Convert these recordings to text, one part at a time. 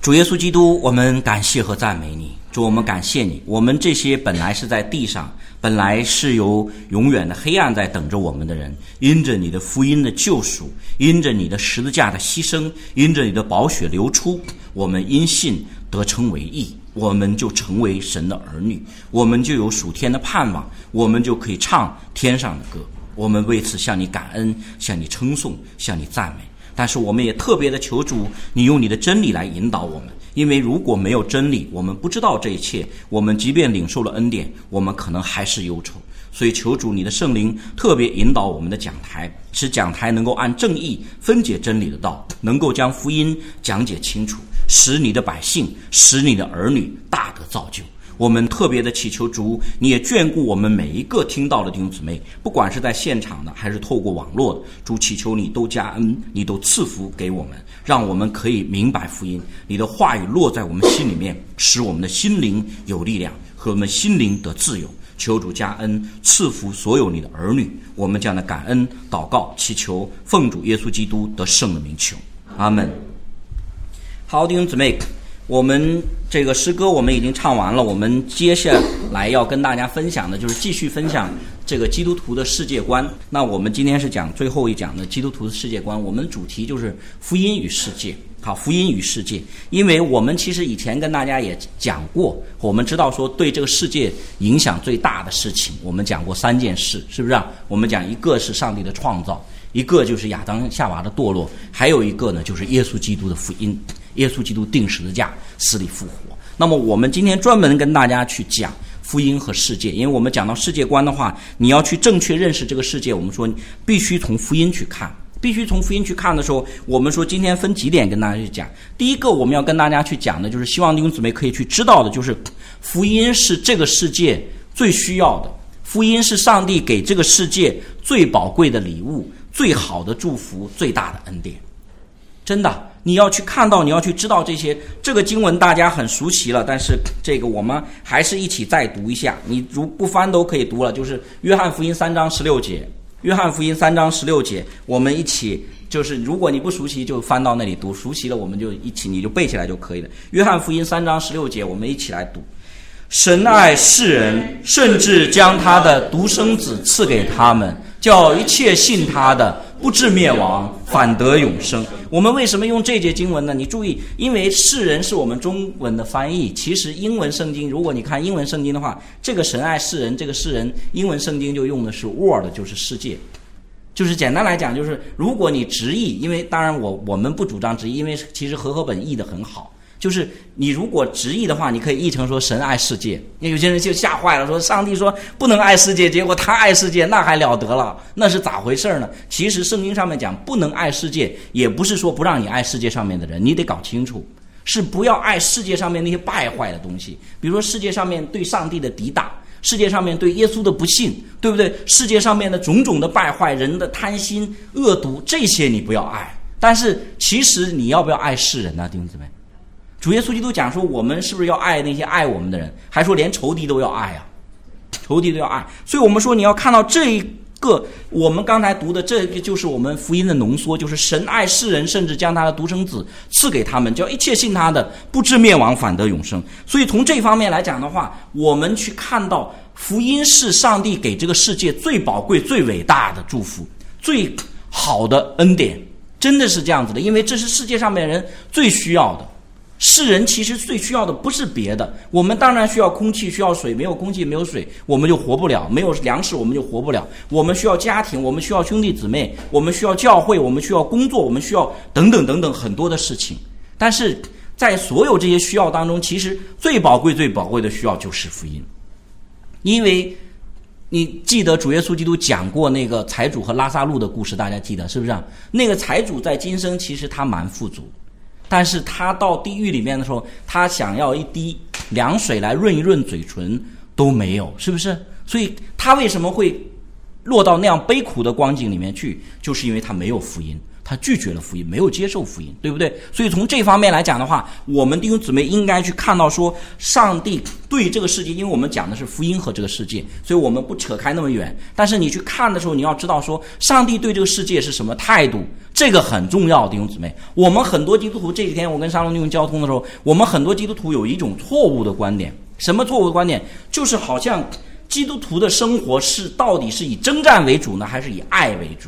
主耶稣基督，我们感谢和赞美你。主，我们感谢你，我们这些本来是在地上，本来是有永远的黑暗在等着我们的人，因着你的福音的救赎，因着你的十字架的牺牲，因着你的宝血流出，我们因信得称为义，我们就成为神的儿女，我们就有属天的盼望，我们就可以唱天上的歌。我们为此向你感恩，向你称颂，向你赞美。但是我们也特别的求主，你用你的真理来引导我们，因为如果没有真理，我们不知道这一切，我们即便领受了恩典，我们可能还是忧愁。所以求主你的圣灵特别引导我们的讲台，使讲台能够按正义分解真理的道，能够将福音讲解清楚，使你的百姓，使你的儿女大得造就。我们特别的祈求主，你也眷顾我们每一个听到的弟兄姊妹，不管是在现场的还是透过网络的，主祈求你都加恩，你都赐福给我们，让我们可以明白福音，你的话语落在我们心里面，使我们的心灵有力量，和我们心灵得自由。求主加恩，赐福所有你的儿女。我们这样的感恩祷告祈求，奉主耶稣基督得胜的名求，阿们。好，弟兄姊妹，我们这个诗歌我们已经唱完了，我们接下来要跟大家分享的就是继续分享这个基督徒的世界观。那我们今天是讲最后一讲的基督徒的世界观，我们主题就是福音与世界。好，福音与世界，因为我们其实以前跟大家也讲过，我们知道说对这个世界影响最大的事情，我们讲过3件事，是不是啊？我们讲一个是上帝的创造，一个就是亚当夏娃的堕落，还有一个呢就是耶稣基督的福音，耶稣基督钉十字架死里复活。那么我们今天专门跟大家去讲福音和世界，因为我们讲到世界观的话，你要去正确认识这个世界，我们说必须从福音去看。必须从福音去看的时候，我们说今天分几点跟大家去讲。第一个我们要跟大家去讲的就是希望弟兄姊妹可以去知道的，就是福音是这个世界最需要的，福音是上帝给这个世界最宝贵的礼物，最好的祝福，最大的恩典。真的，你要去看到，你要去知道这些。这个经文大家很熟悉了，但是这个我们还是一起再读一下，你如不翻都可以读了，就是约翰福音3章16节。约翰福音3章16节，我们一起，就是如果你不熟悉就翻到那里读，熟悉了我们就一起，你就背起来就可以了。约翰福音3章16节，我们一起来读。神爱世人，甚至将他的独生子赐给他们，叫一切信他的不至灭亡，反得永生。我们为什么用这节经文呢？你注意，因为世人是我们中文的翻译，其实英文圣经，如果你看英文圣经的话，这个神爱世人，这个世人英文圣经就用的是 world， 就是世界。就是简单来讲，就是如果你直译，因为当然我们不主张直译，因为其实和合本译得很好，就是你如果直译的话，你可以译成说神爱世界。有些人就吓坏了，说上帝说不能爱世界，结果他爱世界，那还了得了，那是咋回事呢？其实圣经上面讲不能爱世界，也不是说不让你爱世界上面的人，你得搞清楚，是不要爱世界上面那些败坏的东西，比如说世界上面对上帝的抵挡，世界上面对耶稣的不信，对不对？世界上面的种种的败坏，人的贪心恶毒，这些你不要爱。但是其实你要不要爱世人呢，弟兄姊妹？主耶稣基督讲说，我们是不是要爱那些爱我们的人，还说连仇敌都要爱啊，仇敌都要爱。所以我们说你要看到这一个我们刚才读的，这个就是我们福音的浓缩，就是神爱世人，甚至将他的独生子赐给他们，叫一切信他的不至灭亡，反得永生。所以从这方面来讲的话，我们去看到福音是上帝给这个世界最宝贵最伟大的祝福，最好的恩典，真的是这样子的。因为这是世界上面人最需要的，世人其实最需要的不是别的，我们当然需要空气，需要水，没有空气没有水我们就活不了，没有粮食我们就活不了，我们需要家庭，我们需要兄弟姊妹，我们需要教会，我们需要工作，我们需要等等等等很多的事情。但是在所有这些需要当中，其实最宝贵最宝贵的需要就是福音。因为你记得主耶稣基督讲过那个财主和拉撒路的故事，大家记得是不是啊？那个财主在今生其实他蛮富足，但是他到地狱里面的时候，他想要一滴凉水来润一润嘴唇都没有，是不是？所以他为什么会落到那样悲苦的光景里面去，就是因为他没有福音，他他拒绝了福音，没有接受福音，对不对？所以从这方面来讲的话，我们弟兄姊妹应该去看到说，上帝对这个世界，因为我们讲的是福音和这个世界，所以我们不扯开那么远。但是你去看的时候，你要知道说，上帝对这个世界是什么态度，这个很重要，弟兄姊妹。我们很多基督徒，这几天我跟沙龙弟兄交通的时候，我们很多基督徒有一种错误的观点。什么错误的观点？就是好像基督徒的生活到底是以征战为主呢，还是以爱为主？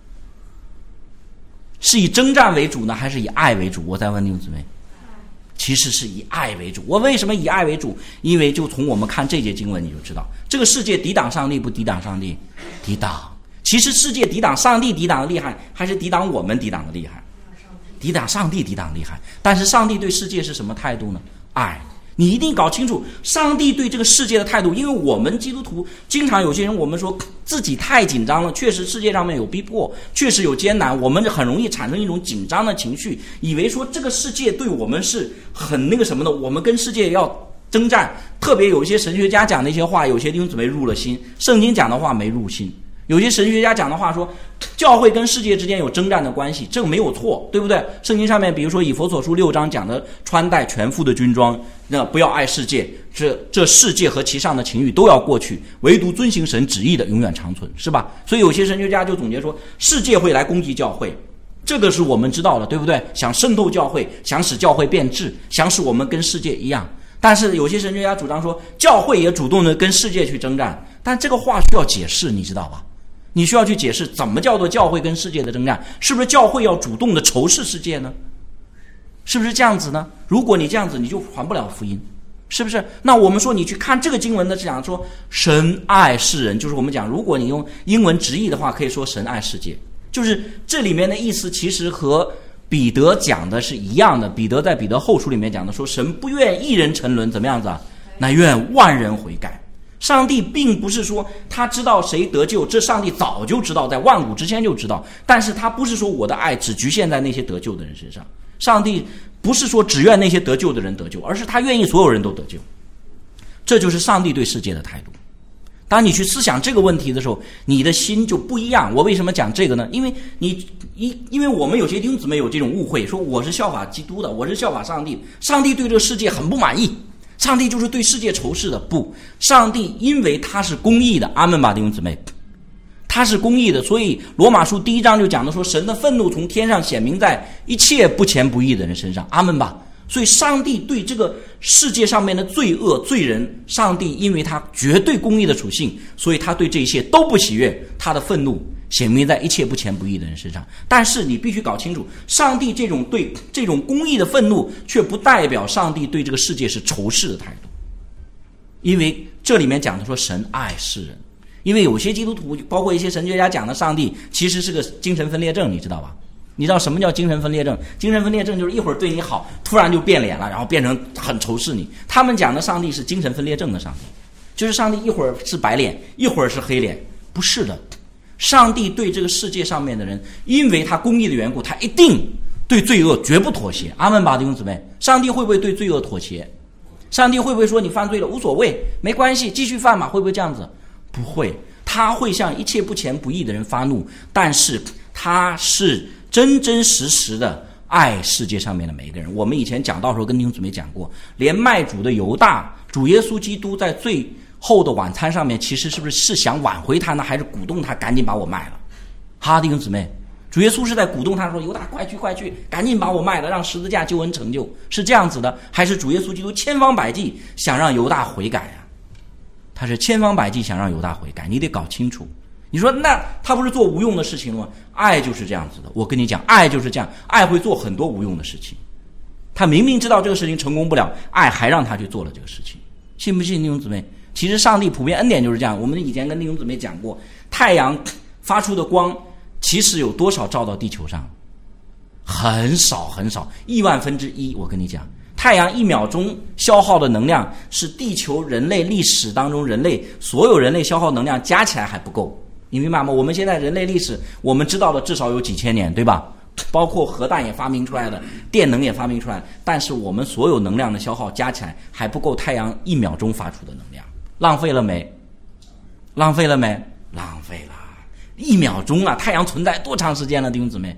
是以征战为主呢，还是以爱为主？我再问弟兄姊妹，其实是以爱为主。我为什么以爱为主？因为就从我们看这节经文你就知道，这个世界抵挡上帝不抵挡上帝？抵挡。其实世界抵挡上帝抵挡的厉害，还是抵挡我们抵挡的厉害？抵挡上帝抵挡厉害。但是上帝对世界是什么态度呢？爱。你一定搞清楚上帝对这个世界的态度。因为我们基督徒经常有些人，我们说自己太紧张了，确实世界上面有逼迫，确实有艰难，我们很容易产生一种紧张的情绪，以为说这个世界对我们是很那个什么的，我们跟世界要征战。特别有一些神学家讲的一些话，有些弟兄姊妹入了心，圣经讲的话没入心。有些神学家讲的话说，教会跟世界之间有征战的关系，这个没有错，对不对？圣经上面比如说以弗所书6章讲的穿戴全副的军装，那不要爱世界，这世界和其上的情欲都要过去，唯独遵行神旨意的永远长存，是吧？所以有些神学家就总结说，世界会来攻击教会，这个是我们知道的，对不对？想渗透教会，想使教会变质，想使我们跟世界一样。但是有些神学家主张说，教会也主动的跟世界去征战，但这个话需要解释，你知道吧？你需要去解释怎么叫做教会跟世界的征战，是不是教会要主动的仇视世界呢？是不是这样子呢？如果你这样子，你就传不了福音，是不是？那我们说你去看这个经文的，是讲说神爱世人，就是我们讲，如果你用英文直译的话，可以说神爱世界，就是这里面的意思其实和彼得讲的是一样的。彼得在彼得后书里面讲的说，神不愿一人沉沦，怎么样子啊？乃愿万人悔改。上帝并不是说他知道谁得救，这上帝早就知道，在万古之前就知道。但是他不是说我的爱只局限在那些得救的人身上，上帝不是说只愿那些得救的人得救，而是他愿意所有人都得救。这就是上帝对世界的态度。当你去思想这个问题的时候，你的心就不一样。我为什么讲这个呢？因为我们有些弟兄姊妹有这种误会，说我是效法基督的，我是效法上帝，上帝对这个世界很不满意，上帝就是对世界仇视的。不，上帝因为他是公义的，阿们吧，弟兄姊妹，他是公义的，所以罗马书1章就讲的说，神的愤怒从天上显明在一切不虔不义的人身上，阿们吧。所以上帝对这个世界上面的罪恶罪人，上帝因为他绝对公义的属性，所以他对这一切都不喜悦，他的愤怒显明在一切不虔不义的人身上。但是你必须搞清楚，上帝对这种公义的愤怒，却不代表上帝对这个世界是仇视的态度。因为这里面讲的说神爱世人，因为有些基督徒包括一些神学家讲的上帝其实是个精神分裂症，你知道吧？你知道什么叫精神分裂症？精神分裂症就是一会儿对你好，突然就变脸了，然后变成很仇视你。他们讲的上帝是精神分裂症的上帝，就是上帝一会儿是白脸，一会儿是黑脸。不是的，上帝对这个世界上面的人，因为他公义的缘故，他一定对罪恶绝不妥协。阿们吧，弟兄姊妹，上帝会不会对罪恶妥协？上帝会不会说你犯罪了无所谓，没关系，继续犯嘛？会不会这样子？不会，他会向一切不虔不义的人发怒，但是他是真真实实的爱世界上面的每一个人。我们以前讲到的时候跟弟兄姊妹讲过，连卖主的犹大，主耶稣基督在最后的晚餐上面，其实是不是想挽回他呢，还是鼓动他赶紧把我卖了？哈，弟兄姊妹，主耶稣是在鼓动他说，犹大快去快去，赶紧把我卖了，让十字架救恩成就，是这样子的？还是主耶稣基督千方百计想让犹大悔改啊？他是千方百计想让犹大悔改，你得搞清楚。你说那他不是做无用的事情吗？爱就是这样子的，我跟你讲，爱就是这样，爱会做很多无用的事情。他明明知道这个事情成功不了，爱还让他去做了这个事情，信不信弟兄姊妹？其实上帝普遍恩典就是这样。我们以前跟弟兄姊妹讲过，太阳发出的光其实有多少照到地球上？很少很少，1/1000,000,000。我跟你讲，太阳1秒钟消耗的能量是地球人类历史当中所有人类消耗能量加起来还不够。你明白吗？我们现在人类历史我们知道的至少有几千年，对吧？包括核弹也发明出来了，电能也发明出来了，但是我们所有能量的消耗加起来还不够太阳1秒钟发出的能量。浪费了没？浪费了没？浪费了。1秒钟啊，太阳存在多长时间了，弟兄姊妹？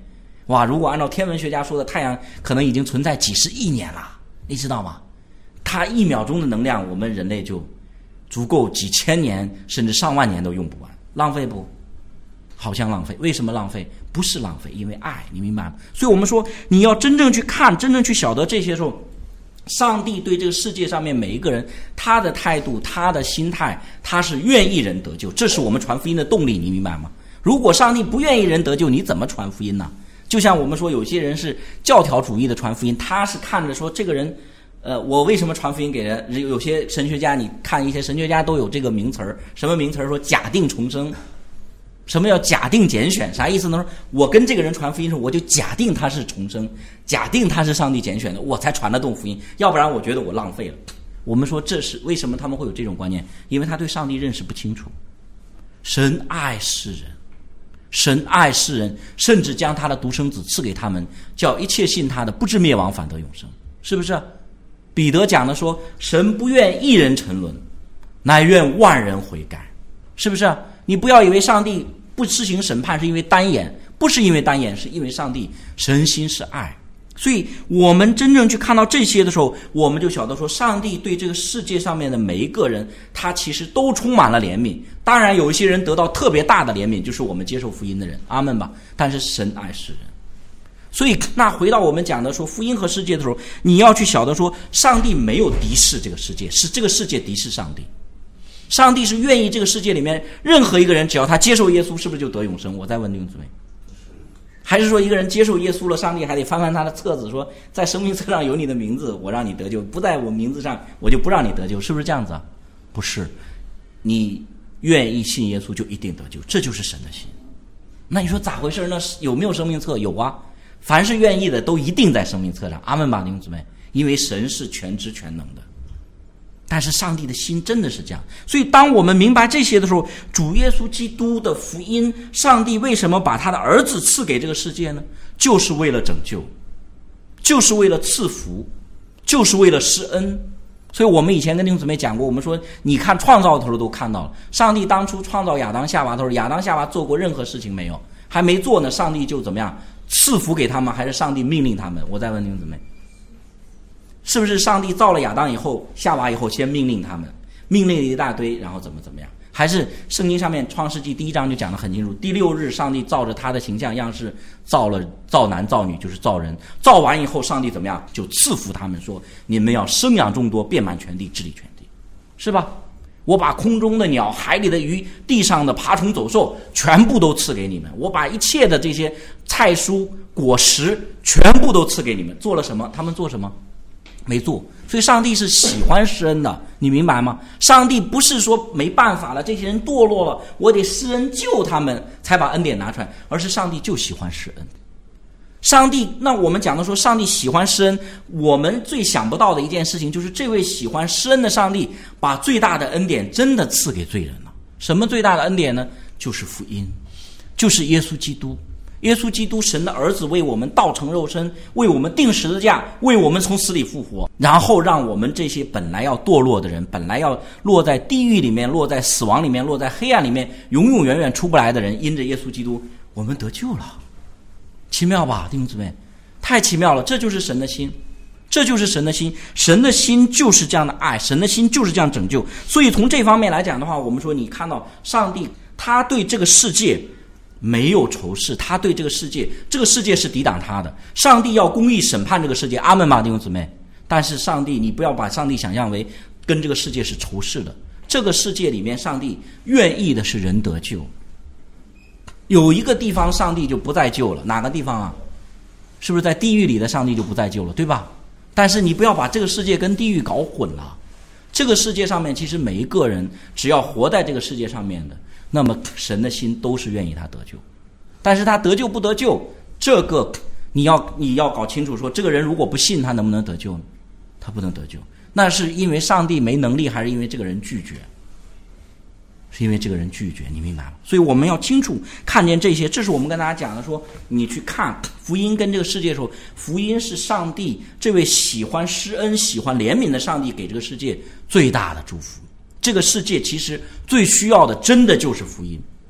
哇，如果按照天文学家说的，太阳可能已经存在几十亿年了，你知道吗？它1秒钟的能量，我们人类就足够几千年甚至上万年都用不完，浪费不？好像浪费。为什么浪费？不是浪费，因为爱，你明白吗？所以我们说，你要真正去看，真正去晓得这些时候，上帝对这个世界上面每一个人，他的态度，他的心态，他是愿意人得救，这是我们传福音的动力，你明白吗？如果上帝不愿意人得救，你怎么传福音呢？就像我们说，有些人是教条主义的传福音，他是看着说这个人我为什么传福音给人？有些神学家，你看一些神学家都有这个名词儿，什么名词儿？说假定重生。什么叫假定拣选？啥意思呢？我跟这个人传福音的时候，我就假定他是重生，假定他是上帝拣选的，我才传得动福音，要不然我觉得我浪费了。我们说这是为什么他们会有这种观念？因为他对上帝认识不清楚。神爱世人，神爱世人，甚至将他的独生子赐给他们，叫一切信他的不至灭亡，反得永生。是不是？彼得讲的说，神不愿一人沉沦，乃愿万人悔改。是不是？你不要以为上帝不施行审判是因为单眼，不是因为单眼，是因为上帝神心是爱。所以我们真正去看到这些的时候，我们就晓得说，上帝对这个世界上面的每一个人，他其实都充满了怜悯。当然有一些人得到特别大的怜悯，就是我们接受福音的人，阿们吧。但是神爱世人。所以那回到我们讲的说福音和世界的时候，你要去晓得说，上帝没有敌视这个世界，是这个世界敌视上帝。上帝是愿意这个世界里面任何一个人，只要他接受耶稣，是不是就得永生？我再问弟兄姊妹，还是说一个人接受耶稣了，上帝还得翻翻他的册子，说在生命册上有你的名字，我让你得救；不在我名字上，我就不让你得救，是不是这样子啊？不是，你愿意信耶稣就一定得救，这就是神的心。那你说咋回事呢？有没有生命册？有啊，凡是愿意的都一定在生命册上。阿们吧，弟兄姊妹，因为神是全知全能的。但是上帝的心真的是这样，所以当我们明白这些的时候，主耶稣基督的福音，上帝为什么把他的儿子赐给这个世界呢？就是为了拯救，就是为了赐福，就是为了施恩。所以我们以前跟弟兄姊妹讲过，我们说你看创造的时候都看到了，上帝当初创造亚当夏娃的时候，亚当夏娃做过任何事情没有？还没做呢，上帝就怎么样赐福给他们，还是上帝命令他们？我再问弟兄姊妹，是不是上帝造了亚当以后夏娃以后先命令他们，命令了一大堆，然后怎么样？还是圣经上面创世纪1章就讲得很清楚，第6日上帝照着他的形象样式造男造女，就是造人，造完以后上帝怎么样？就赐福他们，说你们要生养众多，遍满全地，治理全地，是吧？我把空中的鸟、海里的鱼、地上的爬虫走兽全部都赐给你们，我把一切的这些菜蔬果实全部都赐给你们。做了什么？他们做什么？没做。所以上帝是喜欢施恩的，你明白吗？上帝不是说没办法了，这些人堕落了，我得施恩救他们才把恩典拿出来，而是上帝就喜欢施恩。上帝，那我们讲的说上帝喜欢施恩，我们最想不到的一件事情就是这位喜欢施恩的上帝把最大的恩典真的赐给罪人了。什么最大的恩典呢？就是福音，就是耶稣基督。耶稣基督神的儿子为我们道成肉身，为我们钉十字架，为我们从死里复活，然后让我们这些本来要堕落的人，本来要落在地狱里面，落在死亡里面，落在黑暗里面，永永远远出不来的人，因着耶稣基督我们得救了。奇妙吧，弟兄姊妹，太奇妙了。这就是神的心，这就是神的心。神的心就是这样的爱，神的心就是这样拯救。所以从这方面来讲的话，我们说你看到上帝他对这个世界没有仇视，他对这个世界，这个世界是抵挡他的，上帝要公义审判这个世界，阿们吧，弟兄姊妹。但是上帝，你不要把上帝想象为跟这个世界是仇视的，这个世界里面上帝愿意的是人得救。有一个地方上帝就不再救了，哪个地方啊？是不是在地狱里的上帝就不再救了，对吧？但是你不要把这个世界跟地狱搞混了。这个世界上面其实每一个人只要活在这个世界上面的，那么神的心都是愿意他得救。但是他得救不得救，这个你要搞清楚，说这个人如果不信，他能不能得救呢？他不能得救，那是因为上帝没能力，还是因为这个人拒绝？是因为这个人拒绝，你明白吗？所以我们要清楚看见这些，这是我们跟大家讲的，说你去看福音跟这个世界的时候，福音是上帝这位喜欢施恩、喜欢怜悯的上帝给这个世界最大的祝福。这个世界其实最需要的真的就是福音，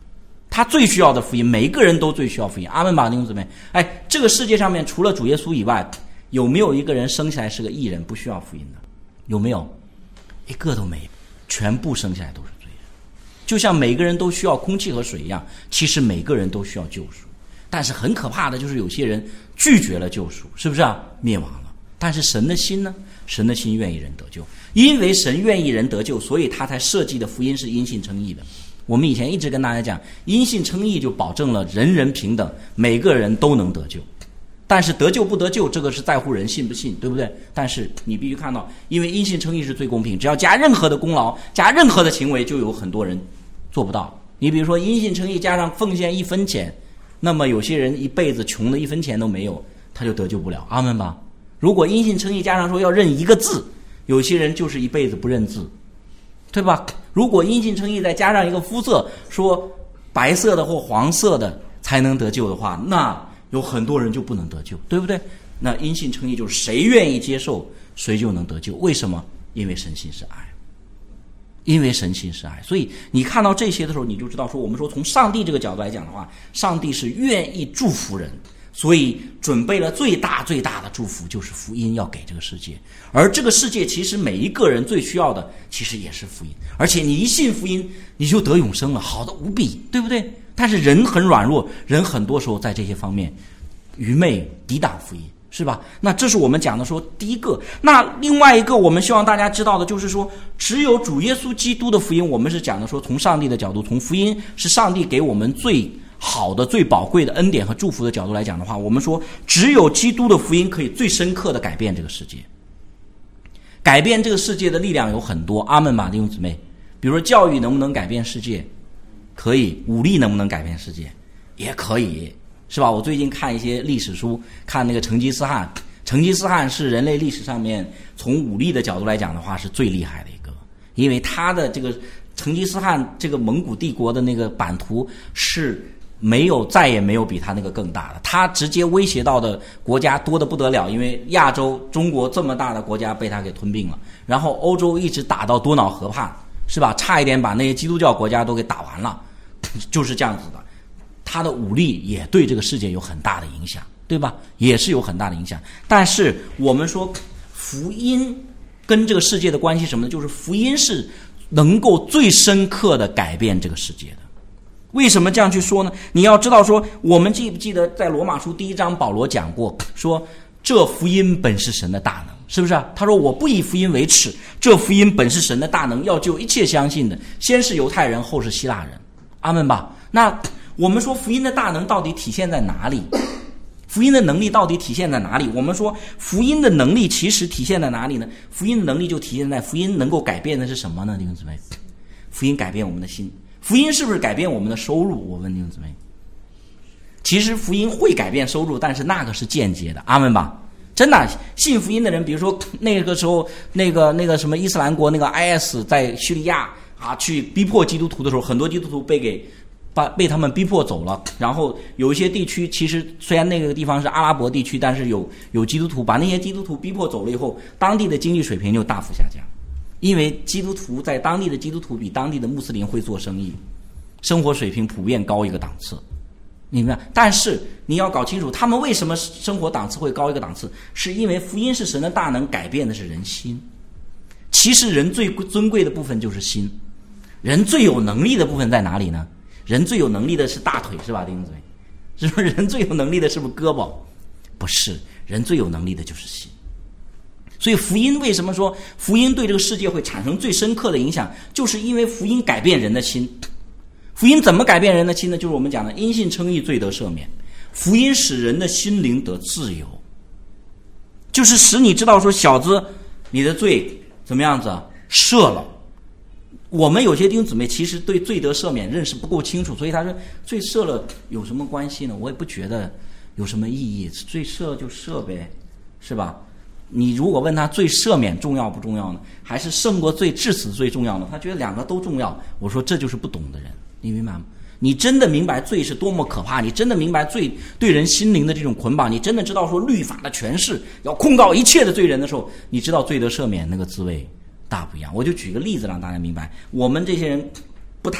他最需要的福音，每一个人都最需要福音。阿们吧，弟兄姊妹。哎，这个世界上面除了主耶稣以外，有没有一个人生下来是个义人，不需要福音的？有没有？一个都没有，全部生下来都是罪人。就像每个人都需要空气和水一样，其实每个人都需要救赎。但是很可怕的就是有些人拒绝了救赎，是不是啊？灭亡了。但是神的心呢？神的心愿意人得救，因为神愿意人得救，所以他才设计的福音是因信称义的。我们以前一直跟大家讲，因信称义就保证了人人平等，每个人都能得救。但是得救不得救，这个是在乎人信不信，对不对？但是你必须看到，因为因信称义是最公平，只要加任何的功劳，加任何的行为，就有很多人做不到。你比如说因信称义加上奉献1分钱，那么有些人一辈子穷的1分钱都没有，他就得救不了。阿们吧。如果因信称义加上说要认1个字，有些人就是一辈子不认字，对吧？如果因信称义再加上一个肤色，说白色的或黄色的才能得救的话，那有很多人就不能得救，对不对？那因信称义就是谁愿意接受谁就能得救。为什么？因为神心是爱，因为神心是爱。所以你看到这些的时候，你就知道说，我们说从上帝这个角度来讲的话，上帝是愿意祝福人，所以准备了最大最大的祝福，就是福音要给这个世界。而这个世界其实每一个人最需要的其实也是福音，而且你一信福音你就得永生了，好的无比，对不对？但是人很软弱，人很多时候在这些方面愚昧抵挡福音，是吧？那这是我们讲的说第一个。那另外一个我们希望大家知道的就是说，只有主耶稣基督的福音，我们是讲的说从上帝的角度，从福音是上帝给我们最好的最宝贵的恩典和祝福的角度来讲的话，我们说只有基督的福音可以最深刻的改变这个世界。改变这个世界的力量有很多，阿们吧，弟兄姊妹。比如说教育能不能改变世界？可以。武力能不能改变世界？也可以，是吧？我最近看一些历史书，看那个成吉思汗，成吉思汗是人类历史上面从武力的角度来讲的话是最厉害的一个，因为他的这个成吉思汗这个蒙古帝国的那个版图是再也没有比他那个更大的，他直接威胁到的国家多得不得了，因为亚洲中国这么大的国家被他给吞并了，然后欧洲一直打到多瑙河畔，是吧？差一点把那些基督教国家都给打完了，就是这样子的。他的武力也对这个世界有很大的影响，对吧？也是有很大的影响。但是我们说福音跟这个世界的关系什么呢？就是福音是能够最深刻的改变这个世界的。为什么这样去说呢？你要知道说，我们记不记得在罗马书1章保罗讲过，说这福音本是神的大能，是不是啊？他说我不以福音为耻，这福音本是神的大能，要救一切相信的，先是犹太人，后是希腊人。阿们吧。那我们说福音的大能到底体现在哪里？福音的能力到底体现在哪里？我们说福音的能力其实体现在哪里呢？福音的能力就体现在福音能够改变的是什么呢？弟兄姊妹，福音改变我们的心。福音是不是改变我们的收入？我问弟兄姊妹，其实福音会改变收入，但是那个是间接的。阿们吧。真的信福音的人，比如说那个时候那个什么伊斯兰国那个 IS 在叙利亚啊去逼迫基督徒的时候，很多基督徒被他们逼迫走了。然后有一些地区，其实虽然那个地方是阿拉伯地区，但是有基督徒，把那些基督徒逼迫走了以后，当地的经济水平就大幅下降。因为基督徒在当地的基督徒比当地的穆斯林会做生意，生活水平普遍高一个档次，明白？但是你要搞清楚他们为什么生活档次会高一个档次，是因为福音是神的大能，改变的是人心。其实人最尊贵的部分就是心，人最有能力的部分在哪里呢？人最有能力的是大腿，是吧，弟兄姊妹？是不是人最有能力的是不是胳膊？不是，人最有能力的就是心。所以福音为什么说福音对这个世界会产生最深刻的影响，就是因为福音改变人的心。福音怎么改变人的心呢？就是我们讲的因信称义，罪得赦免。福音使人的心灵得自由，就是使你知道说，小子，你的罪怎么样子赦了。我们有些弟兄姊妹其实对罪得赦免认识不够清楚，所以他说罪赦了有什么关系呢？我也不觉得有什么意义，罪赦就赦呗，是吧？你如果问他罪赦免重要不重要呢，还是胜过罪致死最重要呢？他觉得两个都重要。我说这就是不懂的人，你明白吗？你真的明白罪是多么可怕，你真的明白罪对人心灵的这种捆绑，你真的知道说律法的权势要控告一切的罪人的时候，你知道罪得赦免那个滋味大不一样。我就举个例子让大家明白，我们这些人不太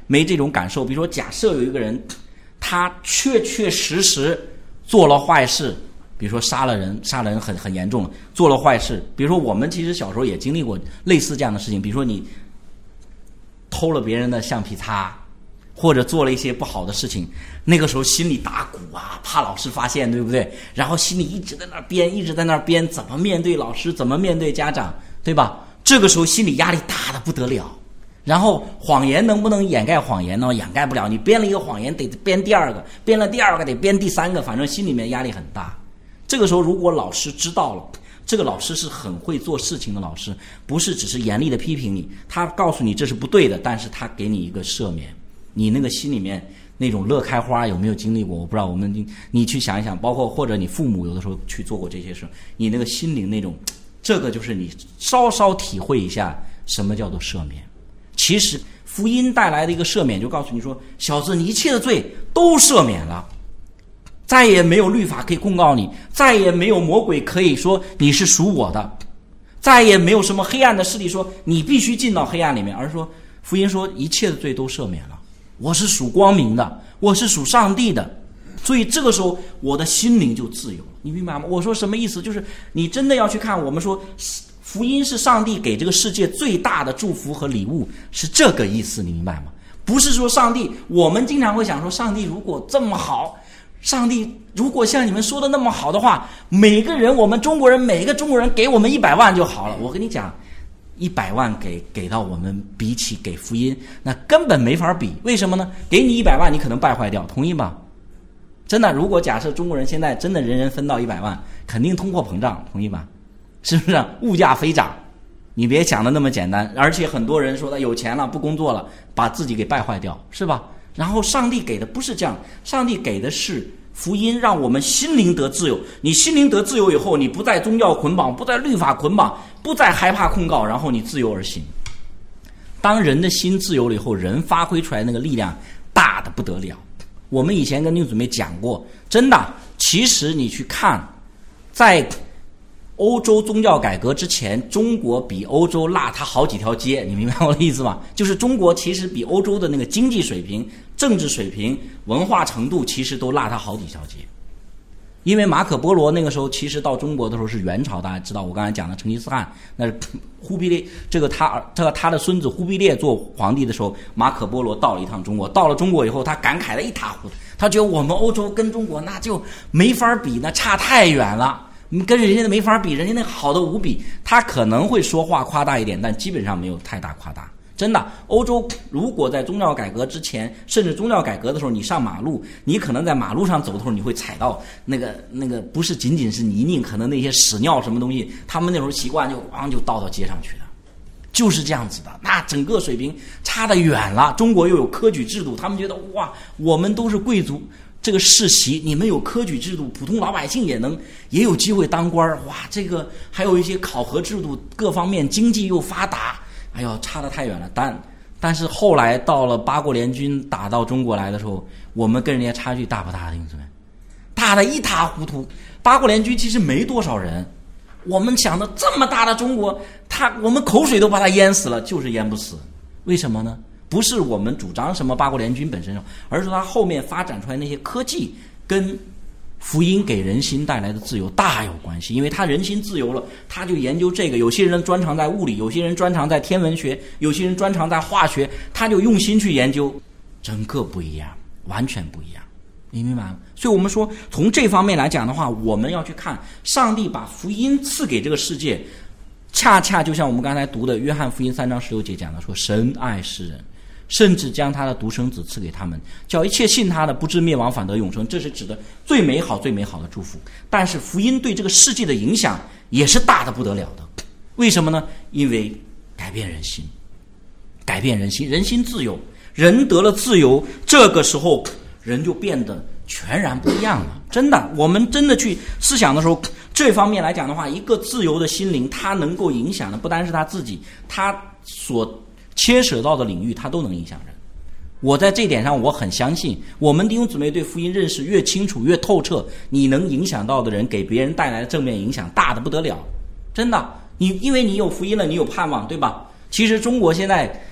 没这种感受？比如说，假设有一个人，他确确实实做了坏事，比如说杀了人很严重了，做了坏事。比如说，我们其实小时候也经历过类似这样的事情，比如说你偷了别人的橡皮擦，或者做了一些不好的事情，那个时候心里打鼓啊，怕老师发现，对不对？然后心里一直在那编，怎么面对老师，怎么面对家长，对吧？这个时候心理压力大得不得了。然后谎言能不能掩盖谎言呢？掩盖不了，你编了一个谎言得编第二个，编了第二个得编第三个，反正心里面压力很大。这个时候如果老师知道了，这个老师是很会做事情的老师，不是只是严厉的批评你，他告诉你这是不对的，但是他给你一个赦免。你那个心里面那种乐开花有没有经历过？我不知道，你去想一想，包括或者你父母有的时候去做过这些事，你那个心灵那种，这个就是你稍稍体会一下什么叫做赦免。其实福音带来的一个赦免，就告诉你说，小子，你一切的罪都赦免了，再也没有律法可以控告你，再也没有魔鬼可以说你是属我的，再也没有什么黑暗的势力说你必须进到黑暗里面，而是说福音说一切的罪都赦免了，我是属光明的，我是属上帝的，所以这个时候我的心灵就自由了。你明白吗？我说什么意思？就是你真的要去看，我们说福音是上帝给这个世界最大的祝福和礼物，是这个意思，你明白吗？不是说上帝，我们经常会想说，上帝如果这么好，上帝如果像你们说的那么好的话，每个人，我们中国人，每个中国人给我们100万就好了。我跟你讲，100万给到我们，比起给福音，那根本没法比。为什么呢？给你100万，你可能败坏掉，同意吧？真的，如果假设中国人现在真的人人分到100万，肯定通货膨胀，同意吧？是不是？物价飞涨，你别想的那么简单。而且很多人说他有钱了，不工作了，把自己给败坏掉，是吧？然后上帝给的不是这样，上帝给的是福音，让我们心灵得自由。你心灵得自由以后，你不再宗教捆绑，不再律法捆绑，不再害怕控告，然后你自由而行。当人的心自由了以后，人发挥出来那个力量大得不得了。我们以前跟弟兄姊妹讲过，真的，其实你去看，在欧洲宗教改革之前，中国比欧洲落他好几条街，你明白我的意思吗？就是中国其实比欧洲的那个经济水平、政治水平、文化程度其实都落他好几条街。因为马可波罗那个时候其实到中国的时候是元朝，大家知道我刚才讲的成吉思汗，那是忽必烈，这个他的孙子忽必烈做皇帝的时候，马可波罗到了一趟中国，到了中国以后，他感慨的一塌糊涂，他觉得我们欧洲跟中国那就没法比，那差太远了，跟人家的没法比，人家那好的无比。他可能会说话夸大一点，但基本上没有太大夸大。真的，欧洲如果在宗教改革之前，甚至宗教改革的时候，你上马路，你可能在马路上走的时候，你会踩到那个不是仅仅是泥泞，可能那些屎尿什么东西，他们那时候习惯就倒到街上去的，就是这样子的。那整个水平差得远了。中国又有科举制度，他们觉得哇，我们都是贵族，这个世袭，你们有科举制度，普通老百姓也有机会当官，哇，这个还有一些考核制度，各方面经济又发达。哎呦，差得太远了。但是后来到了八国联军打到中国来的时候，我们跟人家差距大不大的？兄弟们，大得一塌糊涂。八国联军其实没多少人，我们想的这么大的中国，我们口水都把它淹死了，就是淹不死。为什么呢？不是我们主张什么八国联军本身上，而是它后面发展出来那些科技跟福音给人心带来的自由大有关系。因为他人心自由了，他就研究这个，有些人专长在物理，有些人专长在天文学，有些人专长在化学，他就用心去研究，整个不一样，完全不一样，你明白吗？所以我们说从这方面来讲的话，我们要去看上帝把福音赐给这个世界，恰恰就像我们刚才读的约翰福音3章16节讲的，说神爱世人，甚至将他的独生子赐给他们，叫一切信他的不至灭亡，反得永生。这是指的最美好最美好的祝福。但是福音对这个世界的影响也是大的不得了的。为什么呢？因为改变人心，改变人心，人心自由，人得了自由，这个时候人就变得全然不一样了。真的，我们真的去思想的时候，这方面来讲的话，一个自由的心灵，它能够影响的不单是他自己，他所牵扯到的领域，它都能影响人。我在这点上我很相信，我们弟兄姊妹对福音认识越清楚越透彻，你能影响到的人，给别人带来的正面影响大的不得了。真的，因为你有福音了，你有盼望，对吧？其实中国现在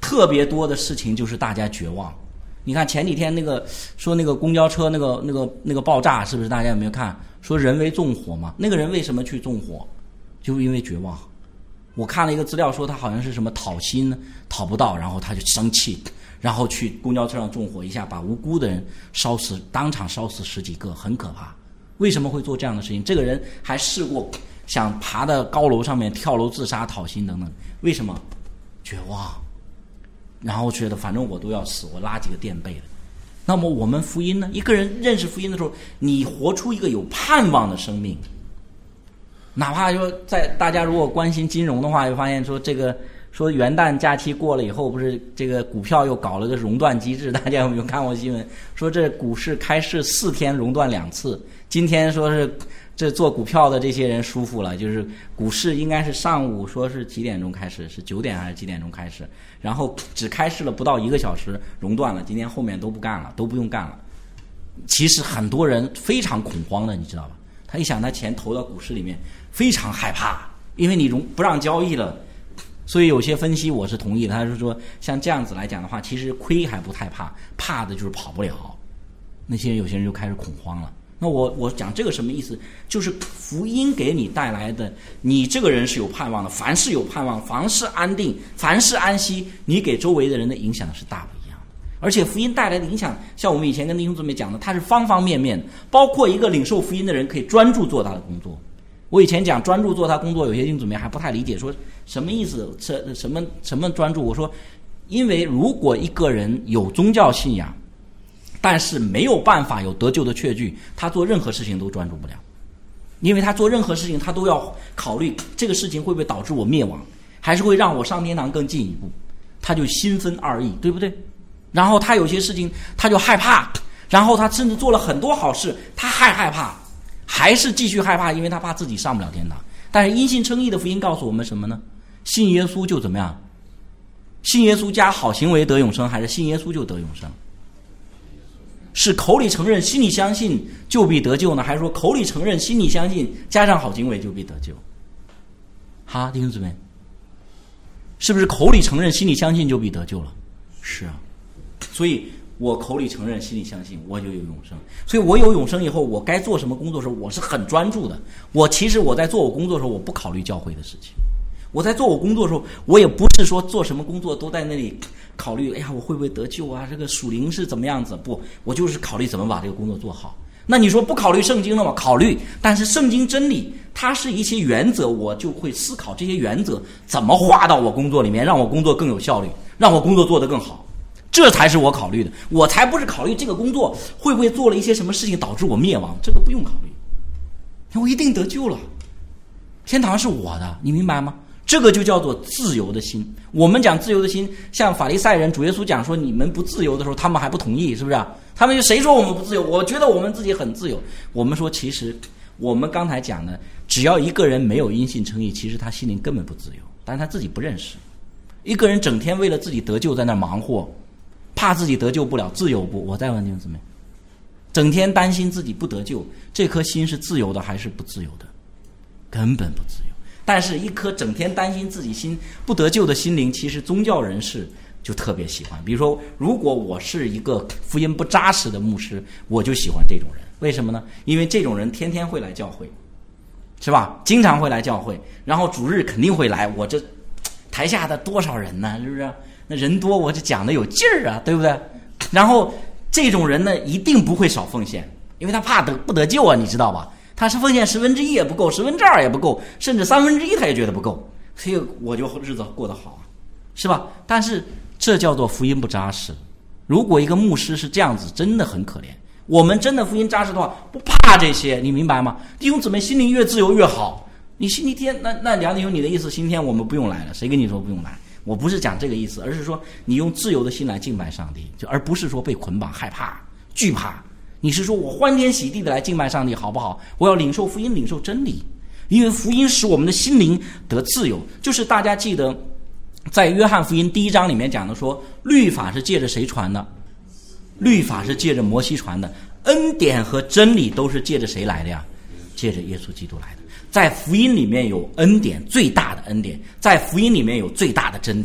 特别多的事情就是大家绝望。你看前几天那个说那个公交车那个爆炸，是不是大家有没有看？说人为纵火嘛，那个人为什么去纵火？就因为绝望。我看了一个资料说他好像是什么讨薪讨不到，然后他就生气，然后去公交车上纵火一下，把无辜的人当场烧死10几个，很可怕。为什么会做这样的事情？这个人还试过想爬到高楼上面跳楼自杀讨薪等等，为什么？绝望。然后觉得反正我都要死，我拉几个垫背的。那么我们福音呢？一个人认识福音的时候，你活出一个有盼望的生命。哪怕说在大家如果关心金融的话，就发现说这个说元旦假期过了以后，不是这个股票又搞了个熔断机制，大家有没有看过新闻？说这股市开市4天熔断2次。今天说是这做股票的这些人舒服了，就是股市应该是上午说是几点钟开始，是9点还是几点钟开始，然后只开市了不到1个小时熔断了，今天后面都不干了，都不用干了。其实很多人非常恐慌的，你知道吧？他一想他钱投到股市里面，非常害怕，因为你不让交易了。所以有些分析我是同意的，他是说像这样子来讲的话，其实亏还不太怕，怕的就是跑不了。有些人就开始恐慌了。那我讲这个什么意思？就是福音给你带来的，你这个人是有盼望的，凡事有盼望，凡事安定，凡事安息，你给周围的人的影响是大不一样的。而且福音带来的影响，像我们以前跟弟兄姊妹讲的，它是方方面面的，包括一个领受福音的人可以专注做他的工作。我以前讲专注做他工作，有些弟兄姊妹还不太理解，说什么意思？什么专注？我说，因为如果一个人有宗教信仰，但是没有办法有得救的确据，他做任何事情都专注不了。因为他做任何事情他都要考虑这个事情会不会导致我灭亡，还是会让我上天堂更进一步，他就心分二意，对不对？然后他有些事情他就害怕，然后他甚至做了很多好事，他还害怕，还是继续害怕，因为他怕自己上不了天堂。但是因信称义的福音告诉我们什么呢？信耶稣就怎么样？信耶稣加好行为得永生，还是信耶稣就得永生？是口里承认心里相信就必得救呢，还是说口里承认心里相信加上好行为就必得救？哈，弟兄姊妹，是不是口里承认心里相信就必得救了？是啊。所以我口里承认心里相信我就有永生，所以我有永生以后，我该做什么工作的时候我是很专注的。其实我在做我工作的时候，我不考虑教会的事情。我在做我工作的时候，我也不是说做什么工作都在那里考虑，哎呀，我会不会得救啊？这个属灵是怎么样子？不，我就是考虑怎么把这个工作做好。那你说不考虑圣经了吗？考虑，但是圣经真理它是一些原则，我就会思考这些原则怎么化到我工作里面，让我工作更有效率，让我工作做得更好。这才是我考虑的，我才不是考虑这个工作会不会做了一些什么事情导致我灭亡，这个不用考虑，我一定得救了，天堂是我的，你明白吗？这个就叫做自由的心。我们讲自由的心，像法利赛人，主耶稣讲说你们不自由的时候，他们还不同意，是不是啊？他们就谁说我们不自由？我觉得我们自己很自由。我们说其实我们刚才讲的，只要一个人没有因信称义，其实他心灵根本不自由，但是他自己不认识。一个人整天为了自己得救在那忙活，怕自己得救不了，自由不？我再问弟兄姊妹，整天担心自己不得救，这颗心是自由的还是不自由的？根本不自由。但是一颗整天担心自己心不得救的心灵，其实宗教人士就特别喜欢。比如说，如果我是一个福音不扎实的牧师，我就喜欢这种人。为什么呢？因为这种人天天会来教会，是吧？经常会来教会，然后主日肯定会来。我这台下的多少人呢？是不是？那人多，我这讲的有劲儿啊，对不对？然后这种人呢，一定不会少奉献，因为他怕不得救啊，你知道吧？他是奉献1/10也不够，2/10也不够，甚至1/3他也觉得不够，所以我就日子过得好，是吧？但是这叫做福音不扎实。如果一个牧师是这样子，真的很可怜。我们真的福音扎实的话，不怕这些，你明白吗？弟兄姊妹，心灵越自由越好。你星期天，那梁弟兄，你的意思，星期天我们不用来了？谁跟你说不用来？我不是讲这个意思，而是说你用自由的心来敬拜上帝，而不是说被捆绑、害怕、惧怕。你是说我欢天喜地的来敬拜上帝，好不好？我要领受福音，领受真理，因为福音使我们的心灵得自由。就是大家记得，在约翰福音1章里面讲的说，律法是借着谁传的？律法是借着摩西传的，恩典和真理都是借着谁来的呀？借着耶稣基督来的。在福音里面有恩典，最大的恩典，在福音里面有最大的真理，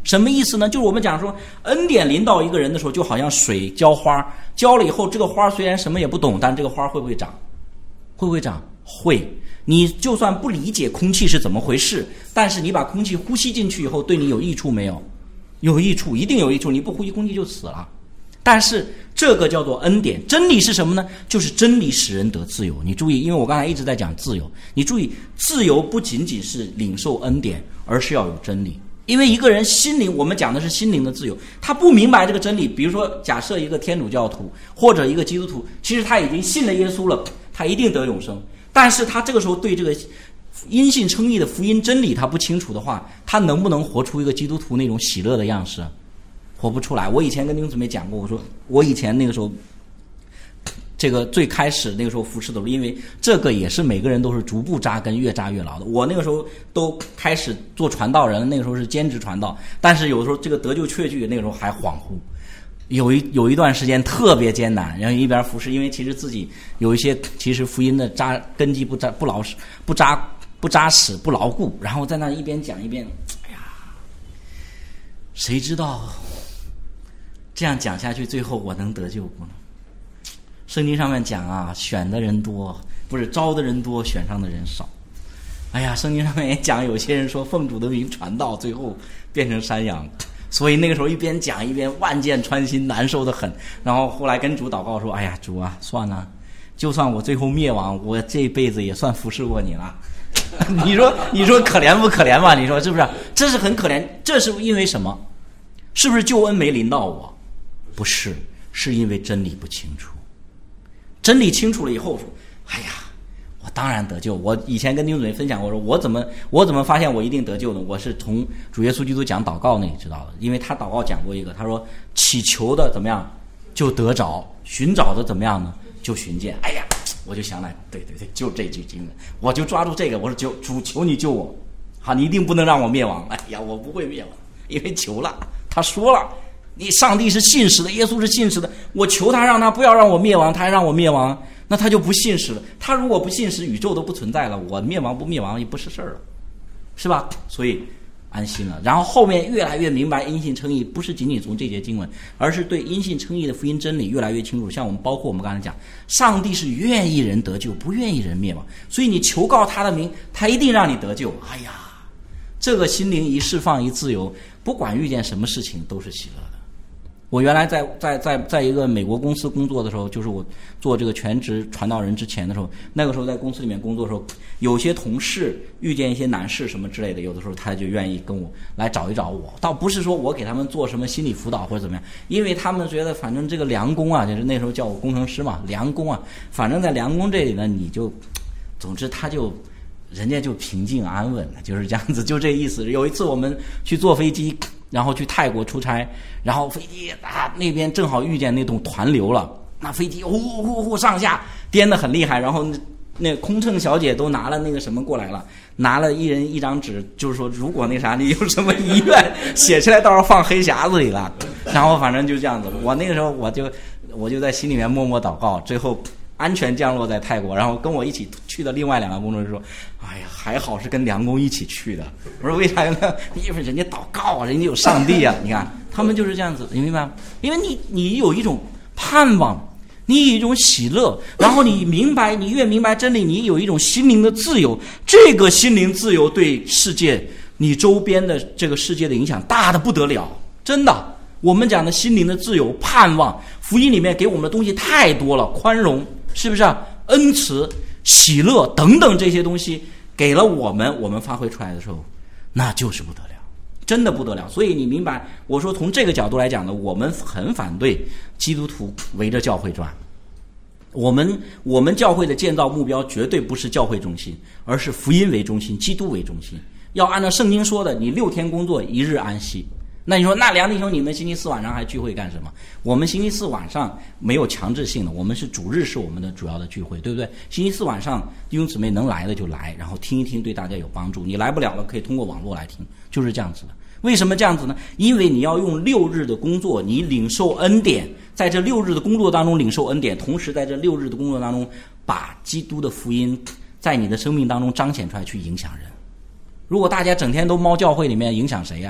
什么意思呢？就是我们讲说恩典临到一个人的时候，就好像水浇花，浇了以后，这个花虽然什么也不懂，但这个花会不会长？会不会长？会。你就算不理解空气是怎么回事，但是你把空气呼吸进去以后，对你有益处没有？有益处，一定有益处。你不呼吸空气就死了。但是这个叫做恩典。真理是什么呢？就是真理使人得自由。你注意，因为我刚才一直在讲自由，你注意，自由不仅仅是领受恩典，而是要有真理。因为一个人心灵，我们讲的是心灵的自由，他不明白这个真理。比如说假设一个天主教徒或者一个基督徒，其实他已经信了耶稣了，他一定得永生，但是他这个时候对这个因信称义的福音真理他不清楚的话，他能不能活出一个基督徒那种喜乐的样式？活不出来。我以前跟弟兄姊妹讲过，我说我以前那个时候，这个最开始那个时候服侍的时候，因为这个也是每个人都是逐步扎根，越扎越牢的。我那个时候都开始做传道人，那个时候是兼职传道，但是有时候这个得救确据那个时候还恍惚，有一段时间特别艰难，然后一边服侍，因为其实自己有一些其实福音的根基不扎实不牢固，然后在那一边讲一边，哎呀，谁知道这样讲下去，最后我能得救不呢？圣经上面讲啊，选的人多，不是招的人多，选上的人少。哎呀，圣经上面也讲，有些人说奉主的名传道，最后变成山羊。所以那个时候一边讲一边万箭穿心，难受得很。然后后来跟主祷告说：“哎呀，主啊，算了，就算我最后灭亡，我这辈子也算服侍过你了。”你说可怜不可怜吧？你说是不是？这是很可怜。这是因为什么？是不是救恩没临到我？不是，是因为真理不清楚。真理清楚了以后说：“哎呀，我当然得救。”我以前跟弟兄姊妹分享过，说我怎么发现我一定得救呢？我是从主耶稣基督讲祷告那里知道的，因为他祷告讲过一个，他说祈求的怎么样就得着，寻找的怎么样呢就寻见。哎呀，我就想来，对，就这句经文，我就抓住这个，我说主求你救我，好，你一定不能让我灭亡。哎呀，我不会灭亡，因为求了，他说了。你上帝是信实的，耶稣是信实的，我求他让他不要让我灭亡，他还让我灭亡，那他就不信实了。他如果不信实，宇宙都不存在了，我灭亡不灭亡也不是事儿了，是吧？所以安心了。然后后面越来越明白因信称义不是仅仅从这节经文，而是对因信称义的福音真理越来越清楚。像我们包括我们刚才讲，上帝是愿意人得救，不愿意人灭亡，所以你求告他的名，他一定让你得救。哎呀，这个心灵一释放一自由，不管遇见什么事情都是喜乐的。我原来在一个美国公司工作的时候，就是我做这个全职传道人之前的时候，那个时候在公司里面工作的时候，有些同事遇见一些难事什么之类的，有的时候他就愿意跟我来找一找我，倒不是说我给他们做什么心理辅导或者怎么样，因为他们觉得反正这个良工啊，就是那时候叫我工程师嘛，良工啊，反正在良工这里呢，你就总之他就人家就平静安稳了，就是这样子，就这意思。有一次我们去坐飞机，然后去泰国出差，然后飞机那边正好遇见那种团流了，那飞机呼呼呼上下颠得很厉害，然后那空乘小姐都拿了那个什么过来了，拿了一人一张纸，就是说如果那啥你有什么遗愿写出来，到时候放黑匣子里了。然后反正就这样子，我那个时候我就在心里面默默祷告，最后安全降落在泰国，然后跟我一起去的另外两个工作人员说：“哎呀，还好是跟梁工一起去的。”我说：“为啥呢？因为人家祷告啊，人家有上帝啊！你看，他们就是这样子，你明白吗？因为你有一种盼望，你有一种喜乐，然后你明白，你越明白真理，你有一种心灵的自由。这个心灵自由对世界，你周边的这个世界的影响大的不得了，真的。我们讲的心灵的自由、盼望，福音里面给我们的东西太多了，宽容。”是不是啊？恩慈、喜乐等等这些东西给了我们发挥出来的时候，那就是不得了，真的不得了。所以你明白，我说从这个角度来讲呢，我们很反对基督徒围着教会转。我们教会的建造目标绝对不是教会中心，而是福音为中心，基督为中心。要按照圣经说的，你6天工作1日安息。那你说，那梁弟兄，你们星期四晚上还聚会干什么？我们星期四晚上没有强制性的，我们是主日是我们的主要的聚会，对不对？星期四晚上弟兄姊妹能来的就来，然后听一听，对大家有帮助。你来不了了，可以通过网络来听，就是这样子的。为什么这样子呢？因为你要用6日的工作，你领受恩典，在这6日的工作当中领受恩典，同时在这6日的工作当中，把基督的福音在你的生命当中彰显出来，去影响人。如果大家整天都猫教会里面，影响谁呀？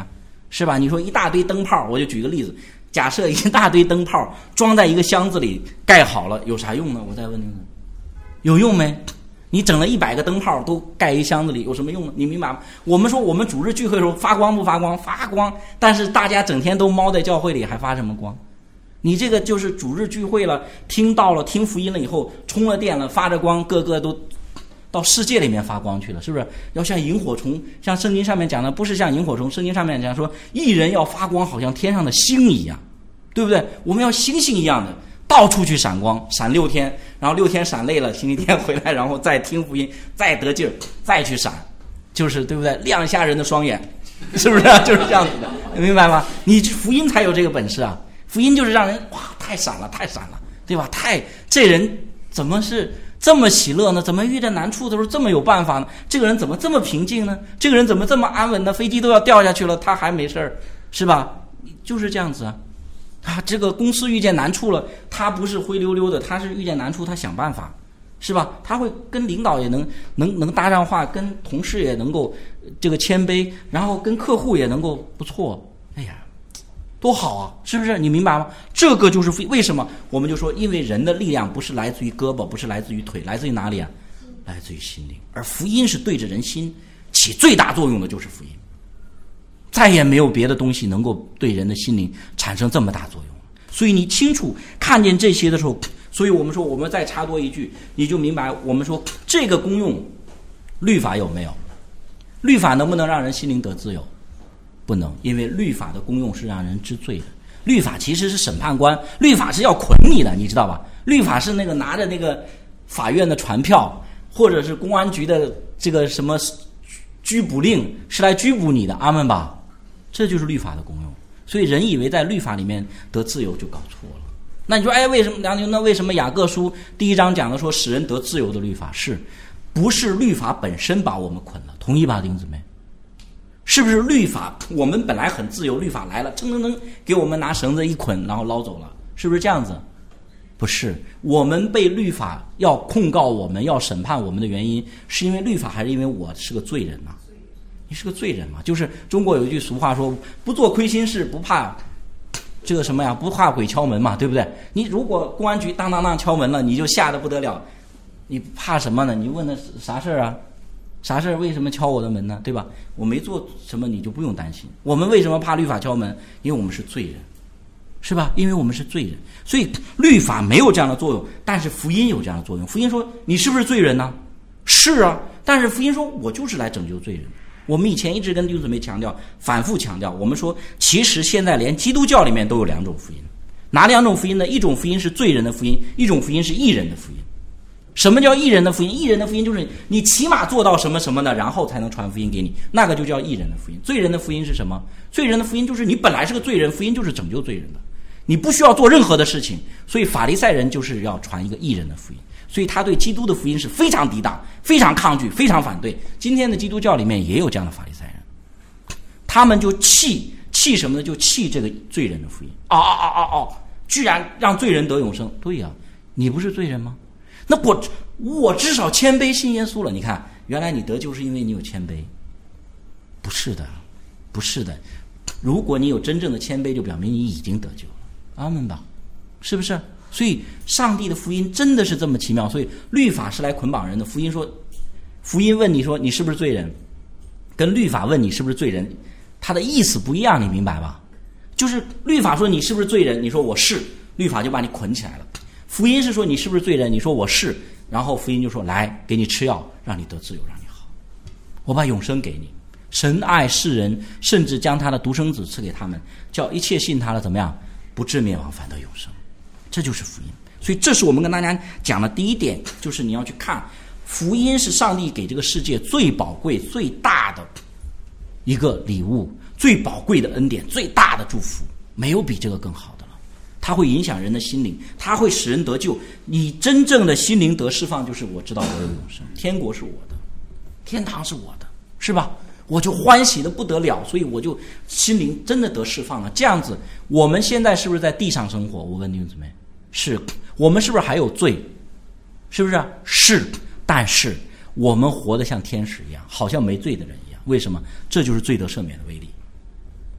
是吧？你说一大堆灯泡，我就举个例子，假设一大堆灯泡装在一个箱子里盖好了，有啥用呢？我再问你，有用没？你整了100个灯泡都盖一箱子里，有什么用呢？你明白吗？我们说我们主日聚会的时候发光不发光？发光，但是大家整天都猫在教会里，还发什么光？你这个就是主日聚会了，听到了，听福音了以后，充了电了，发着光，个个都到世界里面发光去了，是不是？要像萤火虫，像圣经上面讲的，不是像萤火虫，圣经上面讲说，义人要发光，好像天上的星一样，对不对？我们要星星一样的到处去闪光，闪6天，然后6天闪累了，星期天回来，然后再听福音，再得劲儿，再去闪，就是对不对？亮瞎人的双眼，是不是？就是这样子的，明白吗？你福音才有这个本事啊！福音就是让人哇，太闪了，太闪了，对吧？这人怎么是这么喜乐呢？怎么遇见难处的时候这么有办法呢？这个人怎么这么平静呢？这个人怎么这么安稳呢？飞机都要掉下去了，他还没事儿，是吧？就是这样子啊。这个公司遇见难处了，他不是灰溜溜的，他是遇见难处，他想办法，是吧？他会跟领导也能搭上话，跟同事也能够这个谦卑，然后跟客户也能够不错。哎呀，多好啊，是不是？你明白吗？这个就是为什么我们就说，因为人的力量不是来自于胳膊，不是来自于腿，来自于哪里啊？来自于心灵。而福音是对着人心起最大作用的，就是福音。再也没有别的东西能够对人的心灵产生这么大作用。所以你清楚看见这些的时候，所以我们说，我们再插多一句，你就明白我们说这个功用律法有没有？律法能不能让人心灵得自由？不能，因为律法的功用是让人知罪的。律法其实是审判官，律法是要捆你的，你知道吧？律法是那个拿着那个法院的传票，或者是公安局的这个什么拘捕令，是来拘捕你的，阿们吧？这就是律法的功用。所以人以为在律法里面得自由，就搞错了。那你说，哎，为什么梁兄？那为什么雅各书第1章讲的说使人得自由的律法，不是律法本身把我们捆了？同意吧，弟兄姊妹？是不是律法我们本来很自由，律法来了，噌给我们拿绳子一捆，然后捞走了？是不是这样子？不是，我们被律法要控告我们，要审判我们的原因，是因为律法，还是因为我是个罪人呢？你是个罪人嘛？就是中国有一句俗话说，不做亏心事，不怕这个什么呀，不怕鬼敲门嘛，对不对？你如果公安局当当当敲门了，你就吓得不得了，你怕什么呢？你问他啥事儿啊？啥事儿？为什么敲我的门呢？对吧？我没做什么，你就不用担心。我们为什么怕律法敲门？因为我们是罪人，是吧？因为我们是罪人，所以律法没有这样的作用，但是福音有这样的作用。福音说你是不是罪人呢？是啊，但是福音说我就是来拯救罪人。我们以前一直跟弟兄姊妹强调，反复强调，我们说其实现在连基督教里面都有2种福音。哪2种福音呢？一种福音是罪人的福音，一种福音是义人的福音。什么叫义人的福音？义人的福音就是你起码做到什么什么的，然后才能传福音给你，那个就叫义人的福音。罪人的福音是什么？罪人的福音就是你本来是个罪人，福音就是拯救罪人的，你不需要做任何的事情。所以法利赛人就是要传一个义人的福音，所以他对基督的福音是非常抵挡，非常抗拒，非常反对。今天的基督教里面也有这样的法利赛人，他们就气什么呢？就气这个罪人的福音。居然让罪人得永生。对呀，你不是罪人吗？那我至少谦卑信耶稣了。你看，原来你得救是因为你有谦卑。不是的，不是的。如果你有真正的谦卑，就表明你已经得救了。阿们吧，是不是？所以上帝的福音真的是这么奇妙。所以律法是来捆绑人的，福音问你说你是不是罪人，跟律法问你是不是罪人，它的意思不一样，你明白吧？就是律法说你是不是罪人，你说我是，律法就把你捆起来了。福音是说你是不是罪人，你说我是，然后福音就说来给你吃药，让你得自由，让你好，我把永生给你。神爱世人，甚至将他的独生子赐给他们，叫一切信他的怎么样，不至灭亡，反得永生。这就是福音。所以这是我们跟大家讲的第一点，就是你要去看福音是上帝给这个世界最宝贵最大的一个礼物，最宝贵的恩典，最大的祝福，没有比这个更好的了。它会影响人的心灵，它会使人得救。你真正的心灵得释放，就是我知道我有永生，天国是我的，天堂是我的，是吧？我就欢喜的不得了，所以我就心灵真的得释放了。这样子，我们现在是不是在地上生活？我问弟兄姊妹，是。我们是不是还有罪？是不是？是。但是我们活得像天使一样，好像没罪的人一样。为什么？这就是罪得赦免的威力。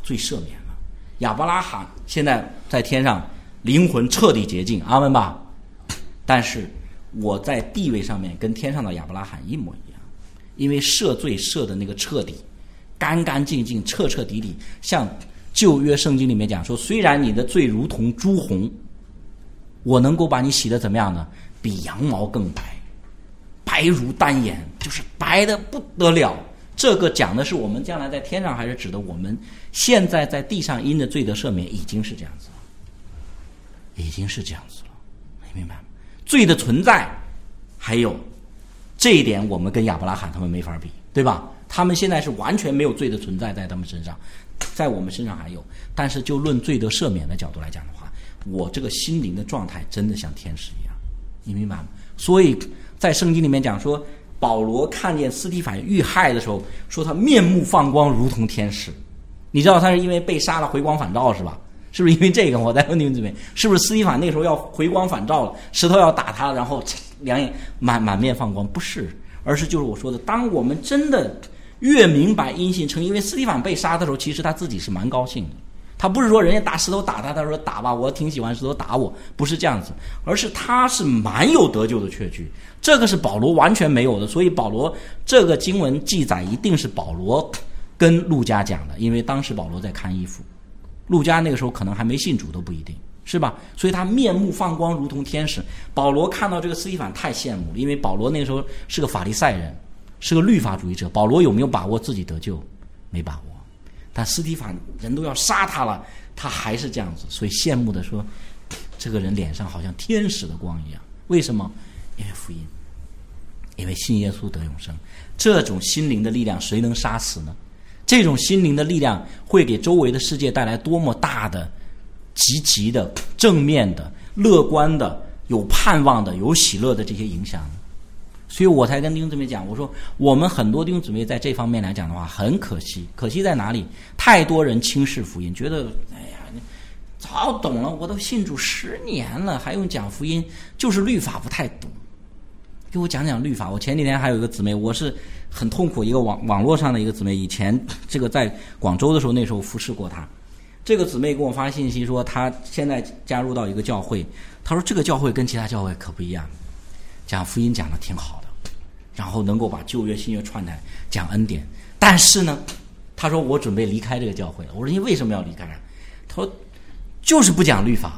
罪赦免了。亚伯拉罕现在在天上，灵魂彻底洁净，阿们吧。但是我在地位上面跟天上的亚伯拉罕一模一样，因为赦罪赦的那个彻底，干干净净，彻彻底底，像旧约圣经里面讲说，虽然你的罪如同朱红，我能够把你洗得怎么样呢？比羊毛更白，白如丹颜，就是白的不得了。这个讲的是我们将来在天上，还是指的我们现在在地上因着罪的赦免已经是这样子了，已经是这样子了，你明白吗？罪的存在，还有这一点，我们跟亚伯拉罕他们没法比，对吧？他们现在是完全没有罪的存在在他们身上，在我们身上还有。但是就论罪的赦免的角度来讲的话，我这个心灵的状态真的像天使一样，你明白吗？所以在圣经里面讲说，保罗看见司提反遇害的时候，说他面目放光，如同天使。你知道他是因为被杀了回光返照是吧？是不是因为这个？我再问你们这边，是不是司提反那个时候要回光返照了，石头要打他，然后两眼满面放光？不是，而是就是我说的，当我们真的越明白因信称义，因为司提反被杀的时候，其实他自己是蛮高兴的。他不是说人家打石头打他，他说打吧，我挺喜欢石头打我，不是这样子，而是他是蛮有得救的确据，这个是保罗完全没有的。所以保罗这个经文记载一定是保罗跟路加讲的，因为当时保罗在看衣服，路加那个时候可能还没信主都不一定，是吧？所以他面目放光，如同天使。保罗看到这个司提反太羡慕了，因为保罗那个时候是个法利赛人，是个律法主义者。保罗有没有把握自己得救？没把握。但司提反人都要杀他了，他还是这样子，所以羡慕的说，这个人脸上好像天使的光一样。为什么？因为福音，因为信耶稣得永生。这种心灵的力量谁能杀死呢？这种心灵的力量会给周围的世界带来多么大的、积极的、正面的、乐观的、有盼望的、有喜乐的这些影响呢？所以我才跟弟兄姊妹讲，我说我们很多弟兄姊妹在这方面来讲的话很可惜。可惜在哪里？太多人轻视福音，觉得哎呀早懂了，我都信主10年了，还用讲福音？就是律法不太懂，给我讲讲律法。我前几天还有一个姊妹，我是很痛苦，一个网络上的一个姊妹，以前这个在广州的时候，那时候服侍过她。这个姊妹给我发信息说，她现在加入到一个教会，她说这个教会跟其他教会可不一样，讲福音讲得挺好的，然后能够把旧约新约串台，讲恩典。但是呢，他说我准备离开这个教会了。我说你为什么要离开啊？他说就是不讲律法，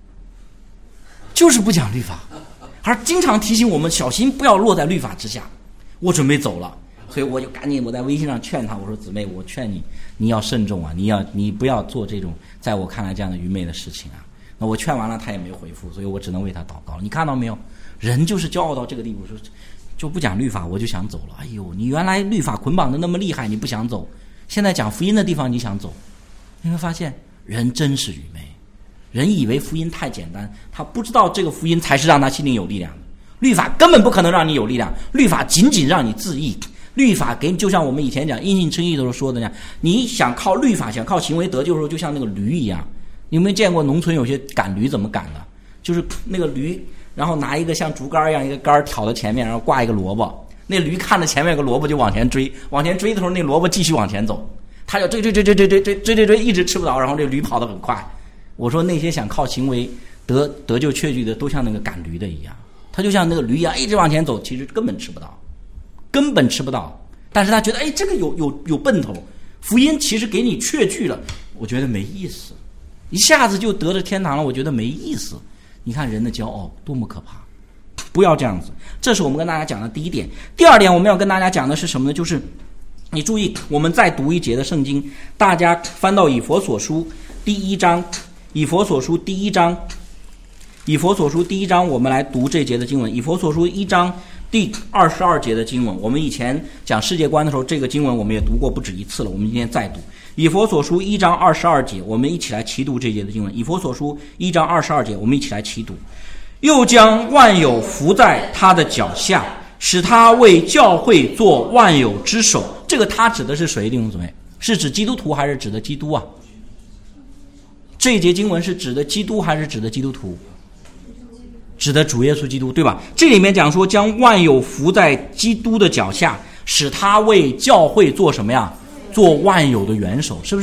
就是不讲律法，而经常提醒我们小心不要落在律法之下。我准备走了，所以我就赶紧我在微信上劝他，我说姊妹，我劝你，你要慎重啊，你不要做这种在我看来这样的愚昧的事情啊。那我劝完了，他也没回复，所以我只能为他祷告。你看到没有？人就是骄傲到这个地步，说就不讲律法，我就想走了。哎呦，你原来律法捆绑的那么厉害，你不想走，现在讲福音的地方你想走，你会发现人真是愚昧。人以为福音太简单，他不知道这个福音才是让他心灵有力量的。律法根本不可能让你有力量，律法仅仅让你自义。律法给你，就像我们以前讲因信称义的时候说的那样，你想靠律法，想靠行为得救的时候，就像那个驴一样。你有没有见过农村有些赶驴怎么赶的？就是那个驴，然后拿一个像竹竿一样一个竿挑到前面，然后挂一个萝卜，那驴看着前面有个萝卜就往前追，往前追的时候那萝卜继续往前走，他就追，一直吃不着，然后这驴跑得很快。我说那些想靠行为得救确据的，都像那个赶驴的一样，他就像那个驴一样一直往前走，其实根本吃不到，但是他觉得哎，这个有奔头，福音其实给你确据了，我觉得没意思，一下子就得了天堂了，我觉得没意思。你看人的骄傲多么可怕，不要这样子。这是我们跟大家讲的第一点。第二点我们要跟大家讲的是什么呢？就是你注意，我们再读一节的圣经，大家翻到以弗所书第一章，以弗所书第一章，我们来读这节的经文。以弗所书1章第22节的经文，我们以前讲世界观的时候，这个经文我们也读过不止一次了，我们今天再读。以弗所书1章22节，我们一起来齐读这节的经文。以弗所书1章22节，我们一起来齐读。又将万有伏在他的脚下，使他为教会做万有之首。这个他指的是谁？弟兄姊妹，是指基督徒还是指的基督啊？这一节经文是指的基督还是指的基督徒？指的主耶稣基督，对吧？这里面讲说将万有伏在基督的脚下，使他为教会做什么呀？做万有的元首，是不是啊？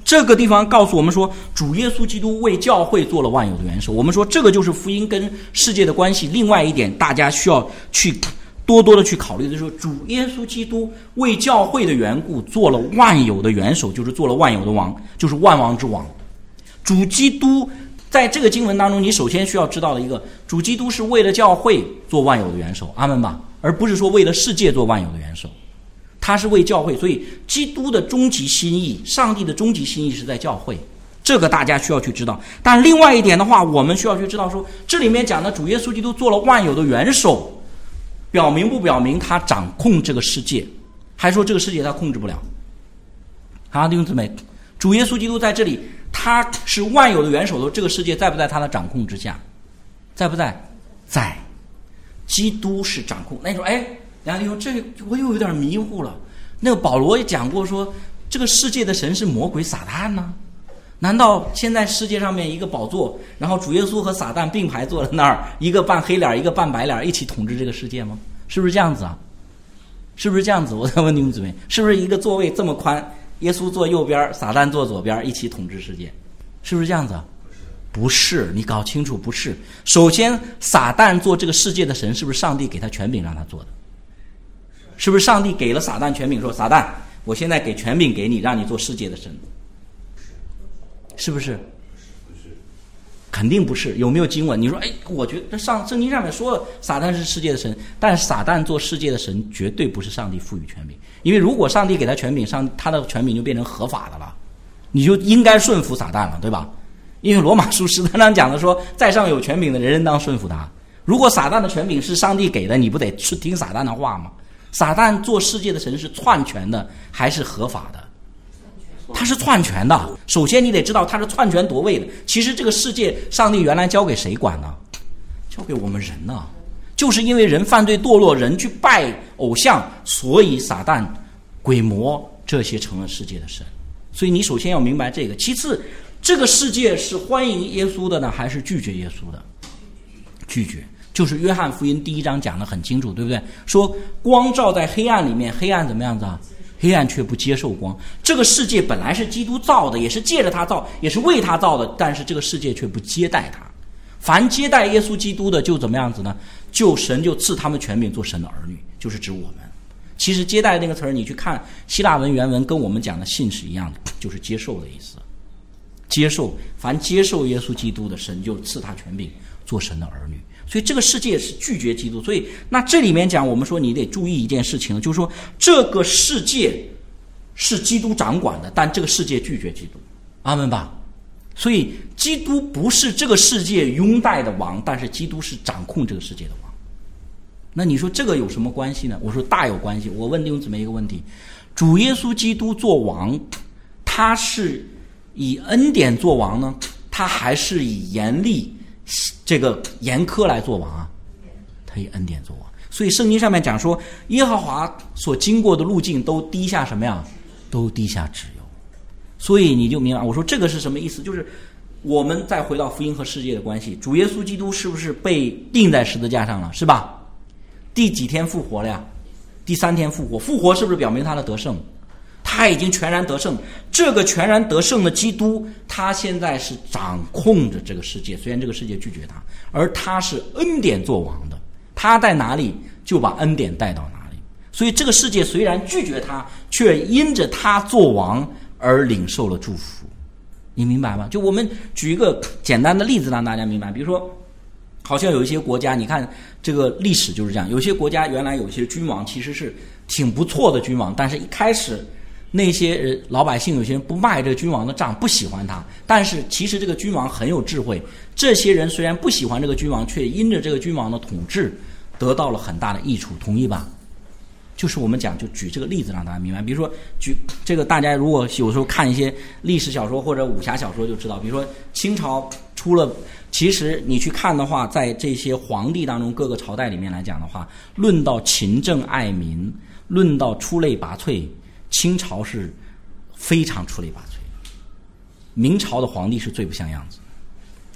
这个地方告诉我们说，主耶稣基督为教会做了万有的元首。我们说这个就是福音跟世界的关系。另外一点，大家需要去多多的去考虑的是，主耶稣基督为教会的缘故做了万有的元首，就是做了万有的王，就是万王之王。主基督在这个经文当中，你首先需要知道的一个，主基督是为了教会做万有的元首，阿们吧，而不是说为了世界做万有的元首。他是为教会，所以基督的终极心意，上帝的终极心意是在教会，这个大家需要去知道。但另外一点的话，我们需要去知道说，这里面讲的主耶稣基督做了万有的元首，表明不表明他掌控这个世界，还说这个世界他控制不了？好，弟兄姊妹，主耶稣基督在这里他是万有的元首的，这个世界在不在他的掌控之下？在不在？在。基督是掌控。那你说，梁弟兄，这我又有点迷糊了。那个保罗也讲过说，这个世界的神是魔鬼撒旦呢？难道现在世界上面一个宝座，然后主耶稣和撒旦并排坐在那儿，一个扮黑脸，一个扮白脸，一起统治这个世界吗？是不是这样子啊？是不是这样子？我再问你们姊妹，是不是一个座位这么宽，耶稣坐右边，撒旦坐左边，一起统治世界？是不是这样子啊？不是，你搞清楚，不是。首先，撒旦做这个世界的神，是不是上帝给他权柄让他做的？是不是上帝给了撒旦权柄，说撒旦，我现在给权柄给你，让你做世界的神？是不是？肯定不是。有没有经文？你说，我觉得圣经上面说了撒旦是世界的神，但是撒旦做世界的神绝对不是上帝赋予权柄，因为如果上帝给他权柄，他的权柄就变成合法的了，你就应该顺服撒旦了，对吧？因为罗马书13章讲的说，在上有权柄的人人当顺服他。如果撒旦的权柄是上帝给的，你不得听撒旦的话吗？撒旦做世界的神是篡权的还是合法的？他是篡权的。首先你得知道他是篡权夺位的。其实这个世界上帝原来交给谁管呢？交给我们人呢。就是因为人犯罪堕落，人去拜偶像，所以撒旦鬼魔这些成了世界的神。所以你首先要明白这个。其次，这个世界是欢迎耶稣的呢，还是拒绝耶稣的？拒绝。就是约翰福音第1章讲得很清楚，对不对？说光照在黑暗里面，黑暗怎么样子啊？黑暗却不接受光。这个世界本来是基督造的，也是借着他造，也是为他造的，但是这个世界却不接待他。凡接待耶稣基督的，就怎么样子呢？就神就赐他们权柄做神的儿女，就是指我们。其实接待那个词儿，你去看希腊文原文，跟我们讲的信是一样的，就是接受的意思。接受，凡接受耶稣基督的，神就赐他权柄做神的儿女。所以这个世界是拒绝基督。所以那这里面讲，我们说你得注意一件事情，就是说这个世界是基督掌管的，但这个世界拒绝基督，阿们吧。所以基督不是这个世界拥戴的王，但是基督是掌控这个世界的王。那你说这个有什么关系呢？我说大有关系。我问弟兄姊妹一个问题，主耶稣基督做王，他是以恩典做王呢，他还是以严厉这个严苛来做王啊？他以恩典做王。所以圣经上面讲说，耶和华所经过的路径都低下什么呀？都低下脂油。所以你就明白，我说这个是什么意思？就是我们再回到福音和世界的关系，主耶稣基督是不是被钉在十字架上了？是吧？第几天复活了呀？第3天复活。复活是不是表明他的得胜？他已经全然得胜。这个全然得胜的基督，他现在是掌控着这个世界，虽然这个世界拒绝他，而他是恩典做王的，他在哪里就把恩典带到哪里。所以这个世界虽然拒绝他，却因着他做王而领受了祝福。你明白吗？就我们举一个简单的例子让大家明白。比如说好像有一些国家，你看这个历史就是这样，有些国家原来有些君王其实是挺不错的君王，但是一开始那些老百姓有些人不卖这个君王的账，不喜欢他，但是其实这个君王很有智慧，这些人虽然不喜欢这个君王，却因着这个君王的统治得到了很大的益处，同意吧？就是我们讲，就举这个例子让大家明白。比如说举这个，大家如果有时候看一些历史小说或者武侠小说就知道，比如说清朝出了，其实你去看的话，在这些皇帝当中各个朝代里面来讲的话，论到勤政爱民，论到出类拔萃，清朝是非常出类拔萃，明朝的皇帝是最不像样子。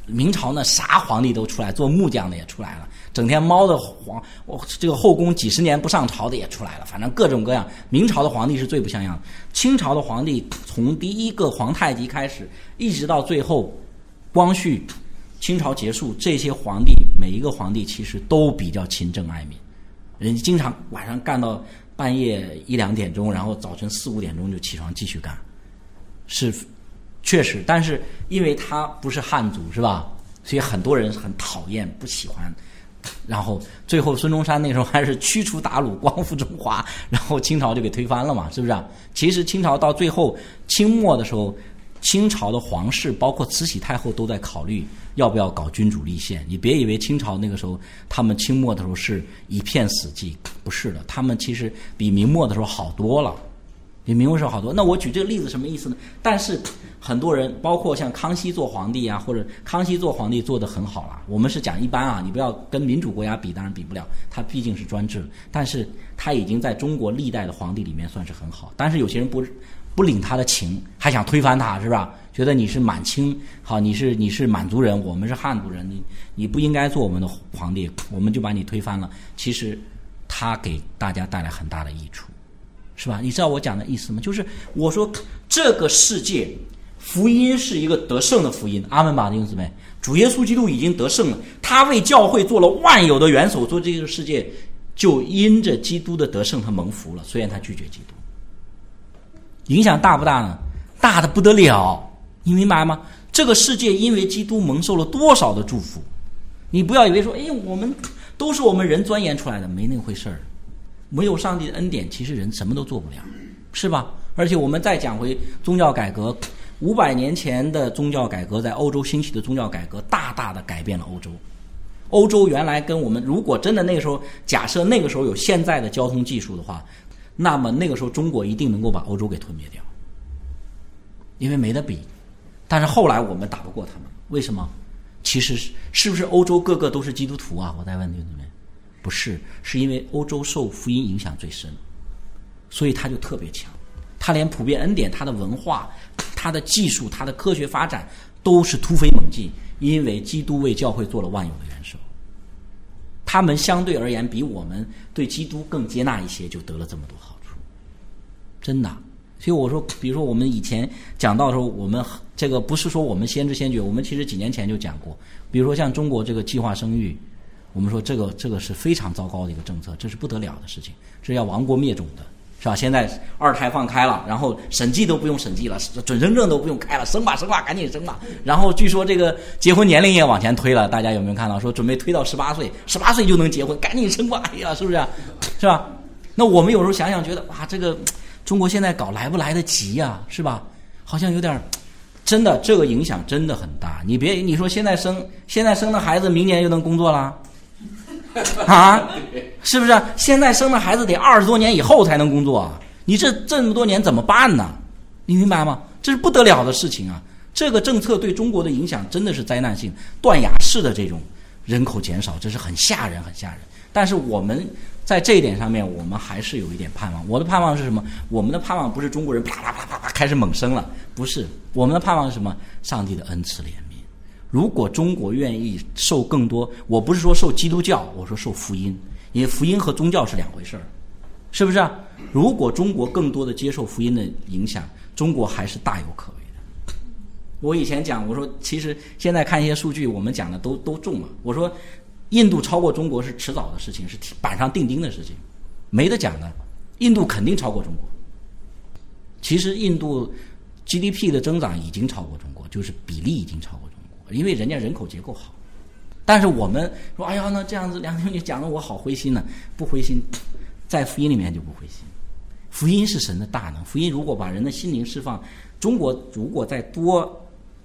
明朝呢啥皇帝都出来，做木匠的也出来了，整天猫的这个后宫几十年不上朝的也出来了，反正各种各样。明朝的皇帝是最不像样的，清朝的皇帝从第一个皇太极开始，一直到最后光绪清朝结束，这些皇帝每一个皇帝其实都比较勤政爱民，人家经常晚上干到半夜1、2点钟，然后早晨4、5点钟就起床继续干，是确实。但是因为他不是汉族是吧，所以很多人很讨厌不喜欢，然后最后孙中山那时候还是驱除鞑虏光复中华，然后清朝就给推翻了嘛，是不是啊？其实清朝到最后清末的时候，清朝的皇室包括慈禧太后都在考虑要不要搞君主立宪。你别以为清朝那个时候他们清末的时候是一片死寂，不是的，他们其实比明末的时候好多了，比明末时候好多。那我举这个例子什么意思呢？但是很多人包括像康熙做皇帝啊，或者康熙做皇帝做得很好了，我们是讲一般啊，你不要跟民主国家比，当然比不了，他毕竟是专制，但是他已经在中国历代的皇帝里面算是很好。但是有些人不领他的情，还想推翻他，是吧？觉得你是满清，好，你是满族人，我们是汉族人，你不应该做我们的皇帝，我们就把你推翻了。其实他给大家带来很大的益处，是吧？你知道我讲的意思吗？就是我说这个世界福音是一个得胜的福音，阿们吧，弟兄姊妹，主耶稣基督已经得胜了，他为教会做了万有的元首，做这个世界就因着基督的得胜他蒙福了，虽然他拒绝基督。影响大不大呢？大的不得了，你明白吗？这个世界因为基督蒙受了多少的祝福，你不要以为说我们都是我们人钻研出来的，没那回事儿。没有上帝的恩典，其实人什么都做不了，是吧？而且我们再讲回宗教改革，500年前的宗教改革，在欧洲兴起的宗教改革，大大的改变了欧洲。欧洲原来跟我们，如果真的那个时候，假设那个时候有现在的交通技术的话，那么那个时候中国一定能够把欧洲给吞灭掉，因为没得比。但是后来我们打不过他们，为什么？其实是不是欧洲个个都是基督徒啊？我再问你们，不是，是因为欧洲受福音影响最深，所以他就特别强。他连普遍恩典、他的文化、他的技术、他的科学发展都是突飞猛进，因为基督为教会做了万有的元首。他们相对而言比我们对基督更接纳一些，就得了这么多好处，真的。所以我说，比如说我们以前讲到的时候，我们这个不是说我们先知先觉，我们其实几年前就讲过，比如说像中国这个计划生育，我们说这个是非常糟糕的一个政策，这是不得了的事情，是要亡国灭种的，是吧？现在2胎放开了，然后审计都不用审计了，准生证都不用开了，生吧，赶紧生吧。然后据说这个结婚年龄也往前推了，大家有没有看到？说准备推到18岁，18岁就能结婚，赶紧生吧！哎呀，是不是？是吧？那我们有时候想想，觉得哇，这个中国现在搞来不来得及呀？是吧？好像有点，真的这个影响真的很大。你说现在生的孩子，明年就能工作了？啊，是不是？现在生的孩子得20多年以后才能工作啊！你这么多年怎么办呢？你明白吗？这是不得了的事情啊！这个政策对中国的影响真的是灾难性，断崖式的这种人口减少，这是很吓人，很吓人。但是我们在这一点上面，我们还是有一点盼望。我的盼望是什么？我们的盼望不是中国人啪啪啪啪啪开始猛生了，不是。我们的盼望是什么？上帝的恩慈怜悯。如果中国愿意受更多，我不是说受基督教，我说受福音，因为福音和宗教是两回事儿，是不是啊？如果中国更多的接受福音的影响，中国还是大有可为的。我以前讲，我说其实现在看一些数据，我们讲的都中了。我说印度超过中国是迟早的事情，是板上钉钉的事情，没得讲的。印度肯定超过中国。其实印度 GDP 的增长已经超过中国，就是比例已经超过中国，因为人家人口结构好。但是我们说，哎呀，那这样子梁兄你讲的我好灰心呢，不灰心，在福音里面就不灰心。福音是神的大能，福音如果把人的心灵释放，中国如果再多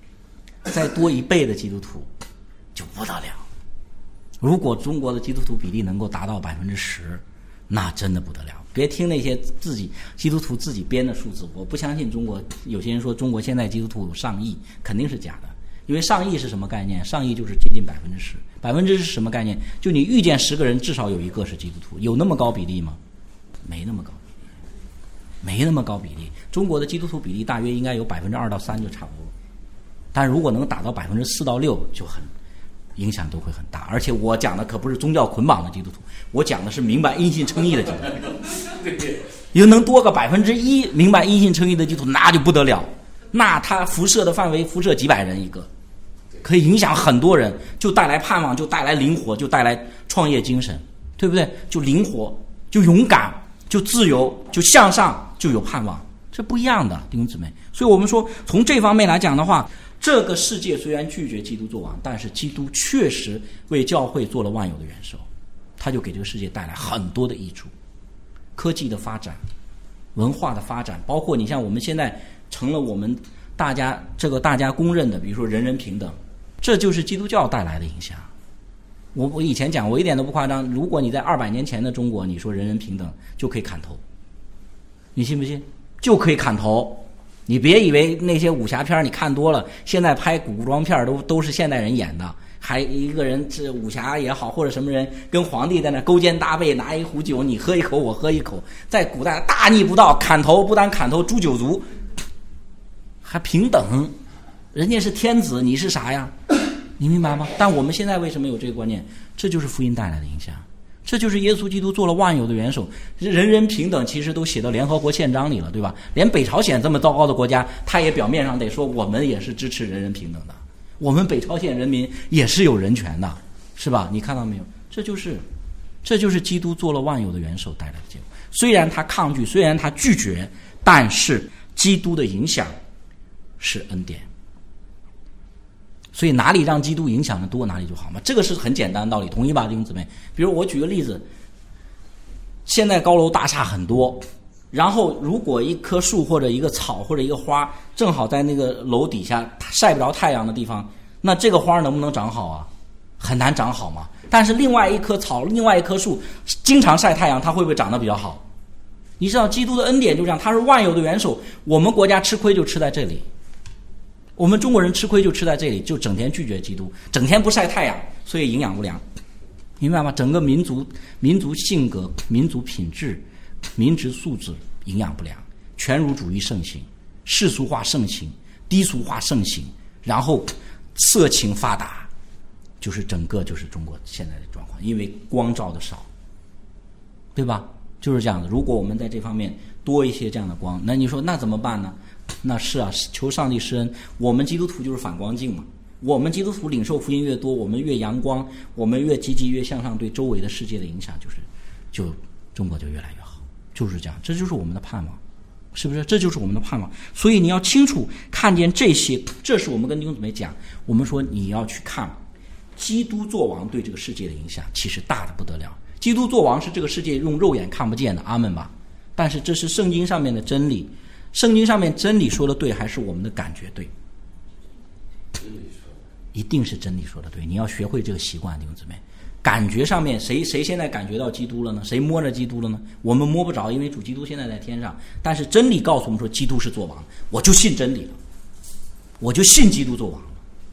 1倍的基督徒就不得了。如果中国的基督徒比例能够达到10%，那真的不得了。别听那些基督徒自己编的数字，我不相信中国。有些人说中国现在基督徒有上亿，肯定是假的。因为上亿是什么概念？上亿就是接近10%，10%是什么概念？就你遇见10个人，至少有1个是基督徒，有那么高比例吗？没那么高比例。中国的基督徒比例大约应该有2%到3%就差不多。 但如果能打到4%到6%，就很影响都会很大。而且我讲的可不是宗教捆绑的基督徒，我讲的是明白因信称义的基督徒。有能多个1%明白因信称义的基督徒，那就不得了，那他辐射的范围辐射几百人一个，可以影响很多人，就带来盼望，就带来灵活，就带来创业精神，对不对？就灵活，就勇敢，就自由，就向上，就有盼望，这不一样的，弟兄姊妹。所以我们说从这方面来讲的话，这个世界虽然拒绝基督做王，但是基督确实为教会做了万有的元首，他就给这个世界带来很多的益处，科技的发展，文化的发展，包括你像我们现在成了我们大家公认的，比如说人人平等，这就是基督教带来的影响。我以前讲，我一点都不夸张，如果你在200年前的中国，你说人人平等就可以砍头，你信不信？就可以砍头。你别以为那些武侠片你看多了，现在拍古装片都是现代人演的，还一个人这武侠也好，或者什么人跟皇帝在那勾肩搭背，拿一壶酒，你喝一口我喝一口，在古代大逆不道，砍头，不但砍头诛九族，还平等，人家是天子，你是啥呀？你明白吗？但我们现在为什么有这个观念？这就是福音带来的影响，这就是耶稣基督做了万有的元首，人人平等，其实都写到联合国宪章里了，对吧？连北朝鲜这么糟糕的国家，他也表面上得说我们也是支持人人平等的，我们北朝鲜人民也是有人权的，是吧？你看到没有？这就是基督做了万有的元首带来的结果。虽然他抗拒，虽然他拒绝，但是基督的影响是恩典。所以哪里让基督影响的多，哪里就好嘛，这个是很简单的道理，同意吧，弟兄姊妹？比如我举个例子，现在高楼大厦很多，然后如果一棵树或者一个草或者一个花正好在那个楼底下晒不着太阳的地方，那这个花能不能长好啊？很难长好嘛。但是另外一棵草，另外一棵树经常晒太阳，它会不会长得比较好？你知道基督的恩典就这样，他是万有的元首，我们国家吃亏就吃在这里，我们中国人吃亏就吃在这里，就整天拒绝基督，整天不晒太阳，所以营养不良，明白吗？整个民族性格、民族品质、民族素质营养不良，权儒主义盛行，世俗化盛行，低俗化盛行，然后色情发达，就是整个就是中国现在的状况，因为光照的少，对吧？就是这样的。如果我们在这方面多一些这样的光，那你说那怎么办呢？那是啊，求上帝施恩。我们基督徒就是反光镜嘛，我们基督徒领受福音越多，我们越阳光，我们越积极越向上，对周围的世界的影响就中国就越来越好，就是这样，这就是我们的盼望，是不是？这就是我们的盼望。所以你要清楚看见这些，这是我们跟弟兄姊妹讲，我们说你要去看基督作王对这个世界的影响，其实大的不得了。基督作王是这个世界用肉眼看不见的，阿们吧。但是这是圣经上面的真理，圣经上面真理说的对，还是我们的感觉对？一定是真理说的对。你要学会这个习惯，弟兄姊妹。感觉上面谁现在感觉到基督了呢？谁摸着基督了呢？我们摸不着，因为主基督现在在天上。但是真理告诉我们说基督是作王，我就信真理了，我就信基督作王了。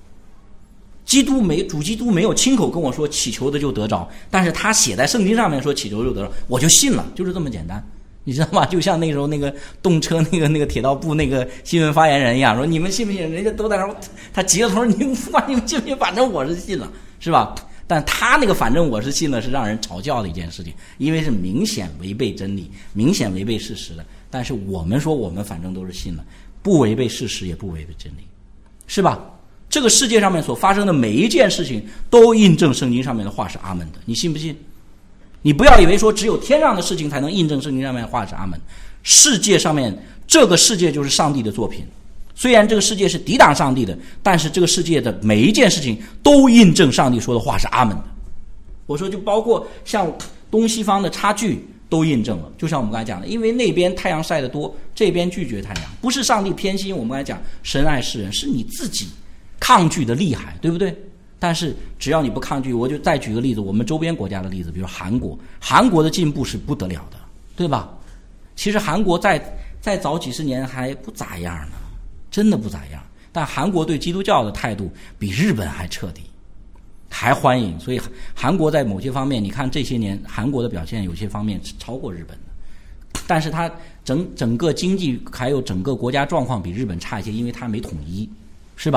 主基督没有亲口跟我说祈求的就得着，但是他写在圣经上面说祈求就得着，我就信了，就是这么简单。你知道吗？就像那时候那个动车那个铁道部那个新闻发言人一样，说你们信不信？人家都在那儿，他急了头，你不管你们信不信，反正我是信了，是吧？但他那个反正我是信了，是让人嘲笑的一件事情，因为是明显违背真理，明显违背事实的。但是我们说我们反正都是信了，不违背事实，也不违背真理，是吧？这个世界上面所发生的每一件事情都印证圣经上面的话是阿门的，你信不信？你不要以为说只有天上的事情才能印证圣经上面的话是阿门。世界上面这个世界就是上帝的作品，虽然这个世界是抵挡上帝的，但是这个世界的每一件事情都印证上帝说的话是阿门的。我说就包括像东西方的差距都印证了，就像我们刚才讲的，因为那边太阳晒得多，这边拒绝太阳，不是上帝偏心，我们刚才讲神爱世人，是你自己抗拒的厉害，对不对？但是只要你不抗拒，我就再举个例子，我们周边国家的例子，比如韩国的进步是不得了的，对吧？其实韩国再早几十年还不咋样呢，真的不咋样。但韩国对基督教的态度比日本还彻底，还欢迎。所以韩国在某些方面，你看这些年韩国的表现有些方面是超过日本的，但是它整个经济还有整个国家状况比日本差一些，因为它没统一，是吧？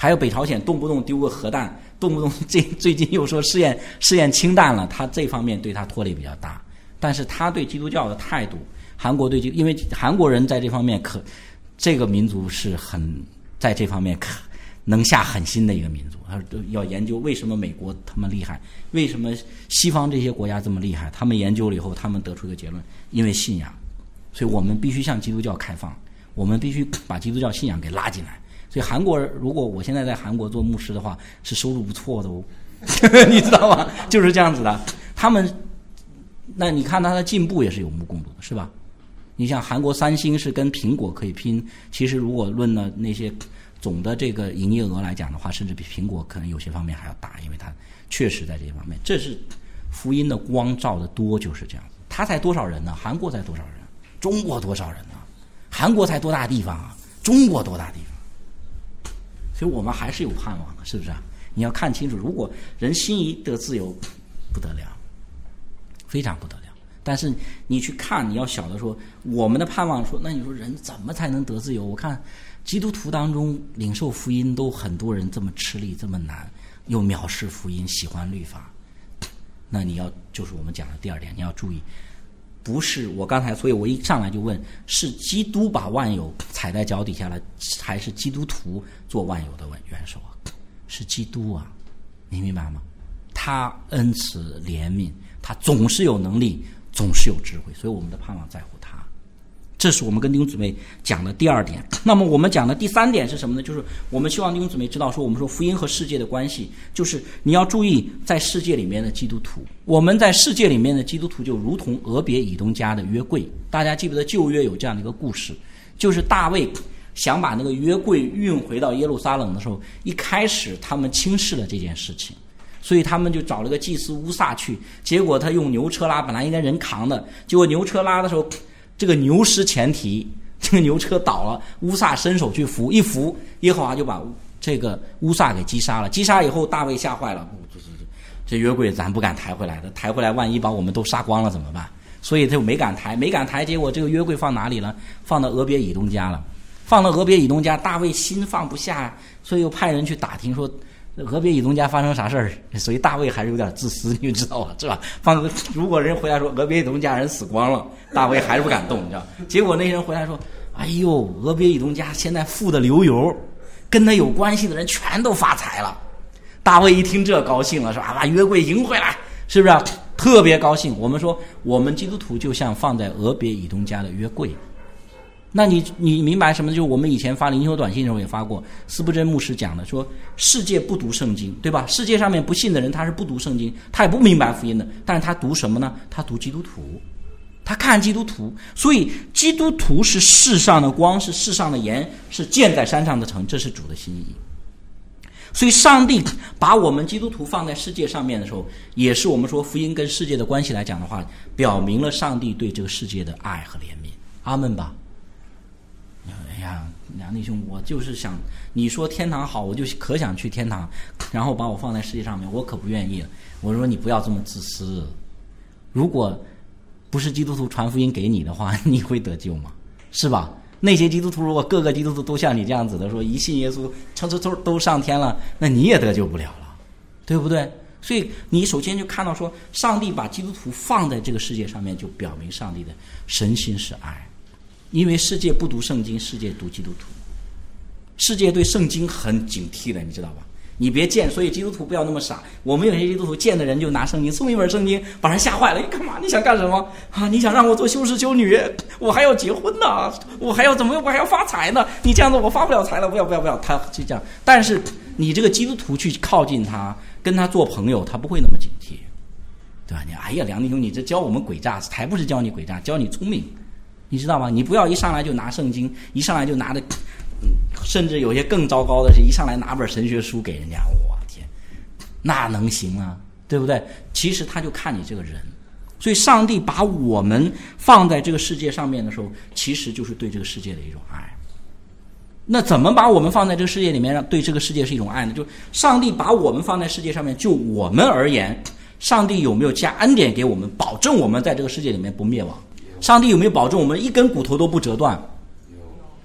还有北朝鲜动不动丢个核弹，动不动最近又说试验氢弹了，他这方面对他拖累比较大。但是他对基督教的态度，韩国因为韩国人在这方面这个民族是在这方面能下狠心的一个民族。他要研究为什么美国他们厉害，为什么西方这些国家这么厉害，他们研究了以后，他们得出一个结论，因为信仰。所以我们必须向基督教开放，我们必须把基督教信仰给拉进来。所以韩国，如果我现在在韩国做牧师的话，是收入不错的哦，你知道吗？就是这样子的。他们，那你看他的进步也是有目共睹的，是吧？你像韩国三星是跟苹果可以拼，其实如果论了那些总的这个营业额来讲的话，甚至比苹果可能有些方面还要大，因为它确实在这些方面，这是福音的光照的多，就是这样。他才多少人呢？韩国才多少人？中国多少人呢？韩国才多大地方啊？中国多大地方？所以我们还是有盼望的，是不是啊？你要看清楚，如果人心一得自由，不得了，非常不得了。但是你去看，你要晓得说，我们的盼望说，那你说人怎么才能得自由？我看基督徒当中领受福音都很多人这么吃力，这么难，又藐视福音，喜欢律法。那你要就是我们讲的第二点，你要注意，不是我刚才，所以我一上来就问，是基督把万有踩在脚底下了，还是基督徒做万有的元首啊？是基督啊，你明白吗？他恩慈怜悯，他总是有能力，总是有智慧，所以我们的盼望在乎他。这是我们跟弟兄姊妹讲的第二点。那么我们讲的第三点是什么呢？就是我们希望弟兄姊妹知道说，我们说福音和世界的关系，就是你要注意在世界里面的基督徒，我们在世界里面的基督徒就如同俄别以东家的约柜。大家记不得旧约有这样的一个故事，就是大卫想把那个约柜运回到耶路撒冷的时候，一开始他们轻视了这件事情，所以他们就找了个祭司乌撒去，结果他用牛车拉，本来应该人扛的，结果牛车拉的时候，这个牛失前蹄，这个牛车倒了，乌撒伸手去扶，一扶，耶和华就把这个乌撒给击杀了。击杀以后，大卫吓坏了，这约柜咱不敢抬回来的，抬回来万一把我们都杀光了怎么办？所以他就没敢抬，结果这个约柜放哪里了？放到俄别以东家了。放到俄别以东家，大卫心放不下，所以又派人去打听说俄别以东家发生啥事儿。所以大卫还是有点自私，你知道吧？是吧？如果人回来说俄别以东家人死光了，大卫还是不敢动，你知道？结果那人回来说：“哎呦，俄别以东家现在富得流油，跟他有关系的人全都发财了。”大卫一听这高兴了，说：“啊，把约柜迎回来，是不是？特别高兴。”我们说，我们基督徒就像放在俄别以东家的约柜。那你明白什么？就是我们以前发灵修短信的时候也发过，司布真牧师讲的，说世界不读圣经，对吧？世界上面不信的人他是不读圣经，他也不明白福音的，但是他读什么呢？他读基督徒，他看基督徒。所以基督徒是世上的光，是世上的盐，是建在山上的城，这是主的心意。所以上帝把我们基督徒放在世界上面的时候，也是我们说福音跟世界的关系来讲的话，表明了上帝对这个世界的爱和怜悯。阿们吧。哎呀，梁弟兄，我就是想你说天堂好，我就可想去天堂，然后把我放在世界上面，我可不愿意了。我说你不要这么自私，如果不是基督徒传福音给你的话，你会得救吗？是吧？那些基督徒如果各个基督徒都像你这样子的说一信耶稣都上天了，那你也得救不了了，对不对？所以你首先就看到说，上帝把基督徒放在这个世界上面，就表明上帝的神心是爱。因为世界不读圣经，世界读基督徒，世界对圣经很警惕的，你知道吧？你别见，所以基督徒不要那么傻。我们有些基督徒见的人就拿圣经送一本圣经，把人吓坏了。你干嘛？你想干什么啊？你想让我做修士修女？我还要结婚呢，我还要怎么？我还要发财呢？你这样子我发不了财了，不要，他就这样。但是你这个基督徒去靠近他，跟他做朋友，他不会那么警惕，对吧？你哎呀，梁弟兄，你这教我们诡诈，才不是教你诡诈，教你聪明。你知道吗？你不要一上来就拿圣经，一上来就拿的，甚至有些更糟糕的是，一上来拿本神学书给人家，我天，那能行啊？对不对？其实他就看你这个人，所以上帝把我们放在这个世界上面的时候，其实就是对这个世界的一种爱。那怎么把我们放在这个世界里面，让对这个世界是一种爱呢？就上帝把我们放在世界上面，就我们而言，上帝有没有加恩典给我们，保证我们在这个世界里面不灭亡？上帝有没有保证我们一根骨头都不折断？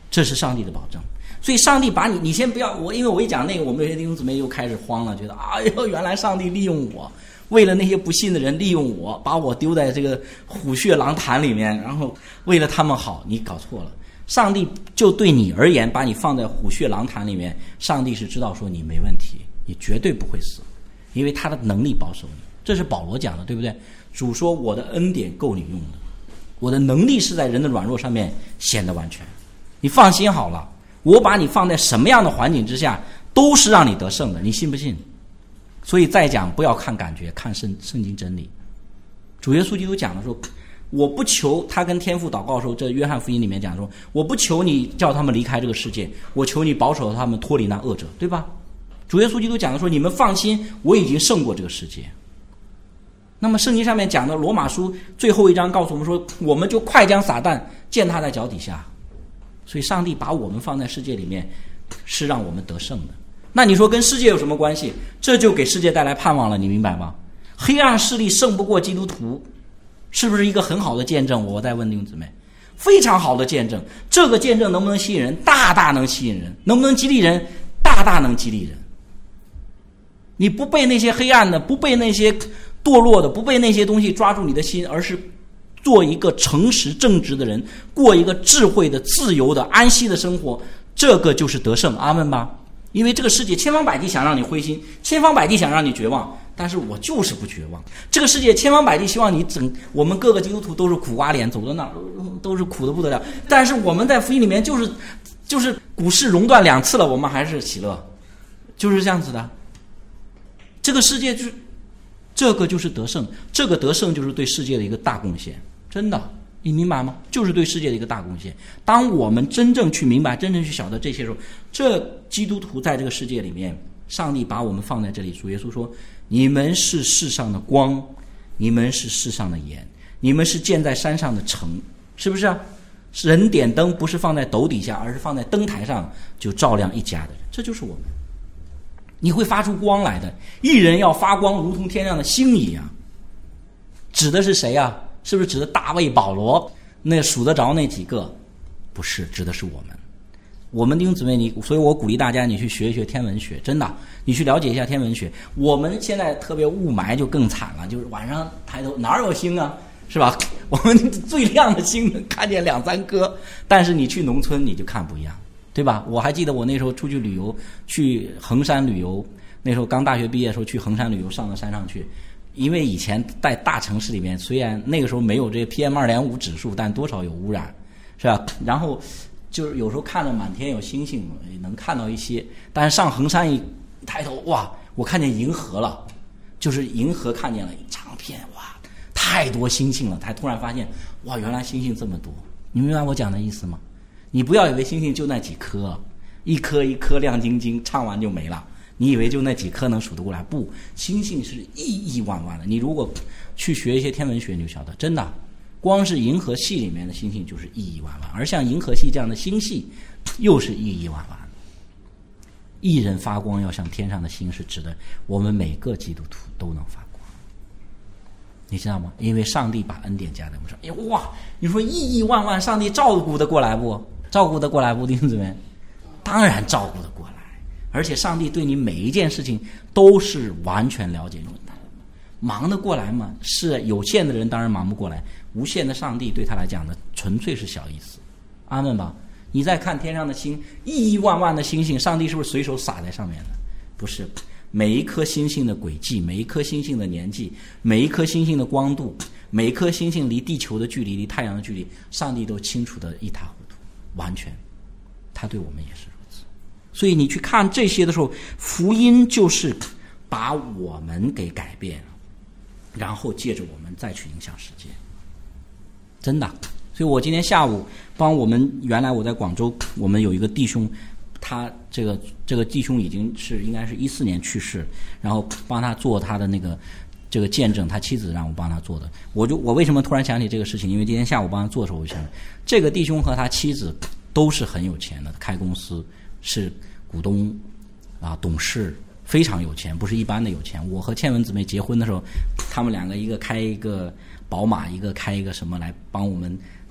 这是上帝的保证。所以上帝把你先不要因为我一讲那个，我们有些弟兄姊妹又开始慌了，觉得哎呦，原来上帝利用我，为了那些不信的人利用我，把我丢在这个虎穴狼潭里面，然后为了他们好。你搞错了，上帝就对你而言把你放在虎穴狼潭里面，上帝是知道说你没问题，你绝对不会死，因为他的能力保守你。这是保罗讲的，对不对？主说我的恩典够你用的，我的能力是在人的软弱上面显得完全。你放心好了，我把你放在什么样的环境之下都是让你得胜的，你信不信？所以再讲不要看感觉，看圣经真理。主耶稣基督讲的说，我不求，他跟天父祷告的时候，这约翰福音里面讲说，我不求你叫他们离开这个世界，我求你保守他们脱离那恶者，对吧？主耶稣基督讲的说，你们放心，我已经胜过这个世界。那么圣经上面讲的罗马书最后一章告诉我们说，我们就快将撒旦践踏在脚底下。所以上帝把我们放在世界里面是让我们得胜的。那你说跟世界有什么关系？这就给世界带来盼望了，你明白吗？黑暗势力胜不过基督徒，是不是一个很好的见证？我在问弟兄姊妹，非常好的见证。这个见证能不能吸引人？大大能吸引人。能不能激励人？大大能激励人。你不被那些黑暗的，不被那些堕落的，不被那些东西抓住你的心，而是做一个诚实正直的人，过一个智慧的、自由的、安息的生活，这个就是得胜。阿们吧。因为这个世界千方百计想让你灰心，千方百计想让你绝望，但是我就是不绝望。这个世界千方百计希望你我们各个基督徒都是苦瓜脸，走到那儿都是苦的不得了，但是我们在福音里面就是股市熔断2次了，我们还是喜乐，就是这样子的。这个世界这个就是得胜，这个得胜就是对世界的一个大贡献，真的，你明白吗？就是对世界的一个大贡献。当我们真正去明白，真正去晓得这些时候，这基督徒在这个世界里面，上帝把我们放在这里。主耶稣说，你们是世上的光，你们是世上的盐，你们是建在山上的城，是不是啊？人点灯不是放在斗底下，而是放在灯台上，就照亮一家的人，这就是我们。你会发出光来的，一人要发光如同天上的星一样。指的是谁啊？是不是指的大卫、保罗那数得着那几个？不是，指的是我们。我们弟兄姊妹，所以我鼓励大家你去学一学天文学，真的，你去了解一下天文学。我们现在特别雾霾就更惨了，就是晚上抬头哪有星啊，是吧？我们最亮的星能看见2-3颗，但是你去农村你就看不一样，对吧？我还记得我那时候出去旅游，去衡山旅游，那时候刚大学毕业的时候去衡山旅游，上到山上去。因为以前在大城市里面，虽然那个时候没有这个 PM2.5 指数，但多少有污染，是吧？然后就是有时候看着满天有星星，能看到一些，但是上衡山一抬头，哇，我看见银河了，就是银河看见了一长片，哇，太多星星了，才突然发现，哇，原来星星这么多。你明白我讲的意思吗？你不要以为星星就那几颗，一颗一颗亮晶晶，唱完就没了。你以为就那几颗能数得过来？不，星星是亿亿万万的。你如果去学一些天文学，你就晓得，真的，光是银河系里面的星星就是亿亿万万，而像银河系这样的星系，又是亿亿万万。一人发光要像天上的星，是指的我们每个基督徒都能发光，你知道吗？因为上帝把恩典加在我们上。哎哇，你说亿亿万万，上帝照顾得过来不？照顾得过来不？弟兄姊妹，当然照顾得过来。而且上帝对你每一件事情都是完全了解，忙得过来吗？是有限的人当然忙不过来，无限的上帝对他来讲的纯粹是小意思。阿们吧。你再看天上的星，亿亿万万的星星，上帝是不是随手撒在上面的？不是，每一颗星星的轨迹，每一颗星星的年纪，每一颗星星的光度，每一颗星星离地球的距离，离太阳的距离，上帝都清楚的一塌糊涂，完全。他对我们也是。所以你去看这些的时候，福音就是把我们给改变了，然后借着我们再去影响世界，真的。所以我今天下午帮我们，原来我在广州，我们有一个弟兄，他这个弟兄已经是应该是14年去世，然后帮他做他的那个这个见证，他妻子让我帮他做的。我为什么突然想起这个事情？因为今天下午帮他做的时候，我就想，这个弟兄和他妻子都是很有钱的，开公司。是股东啊，董事，非常有钱，不是一般的有钱。我和倩文姊妹结婚的时候，他们两个一个开一个宝马，一个开一个什么来帮我们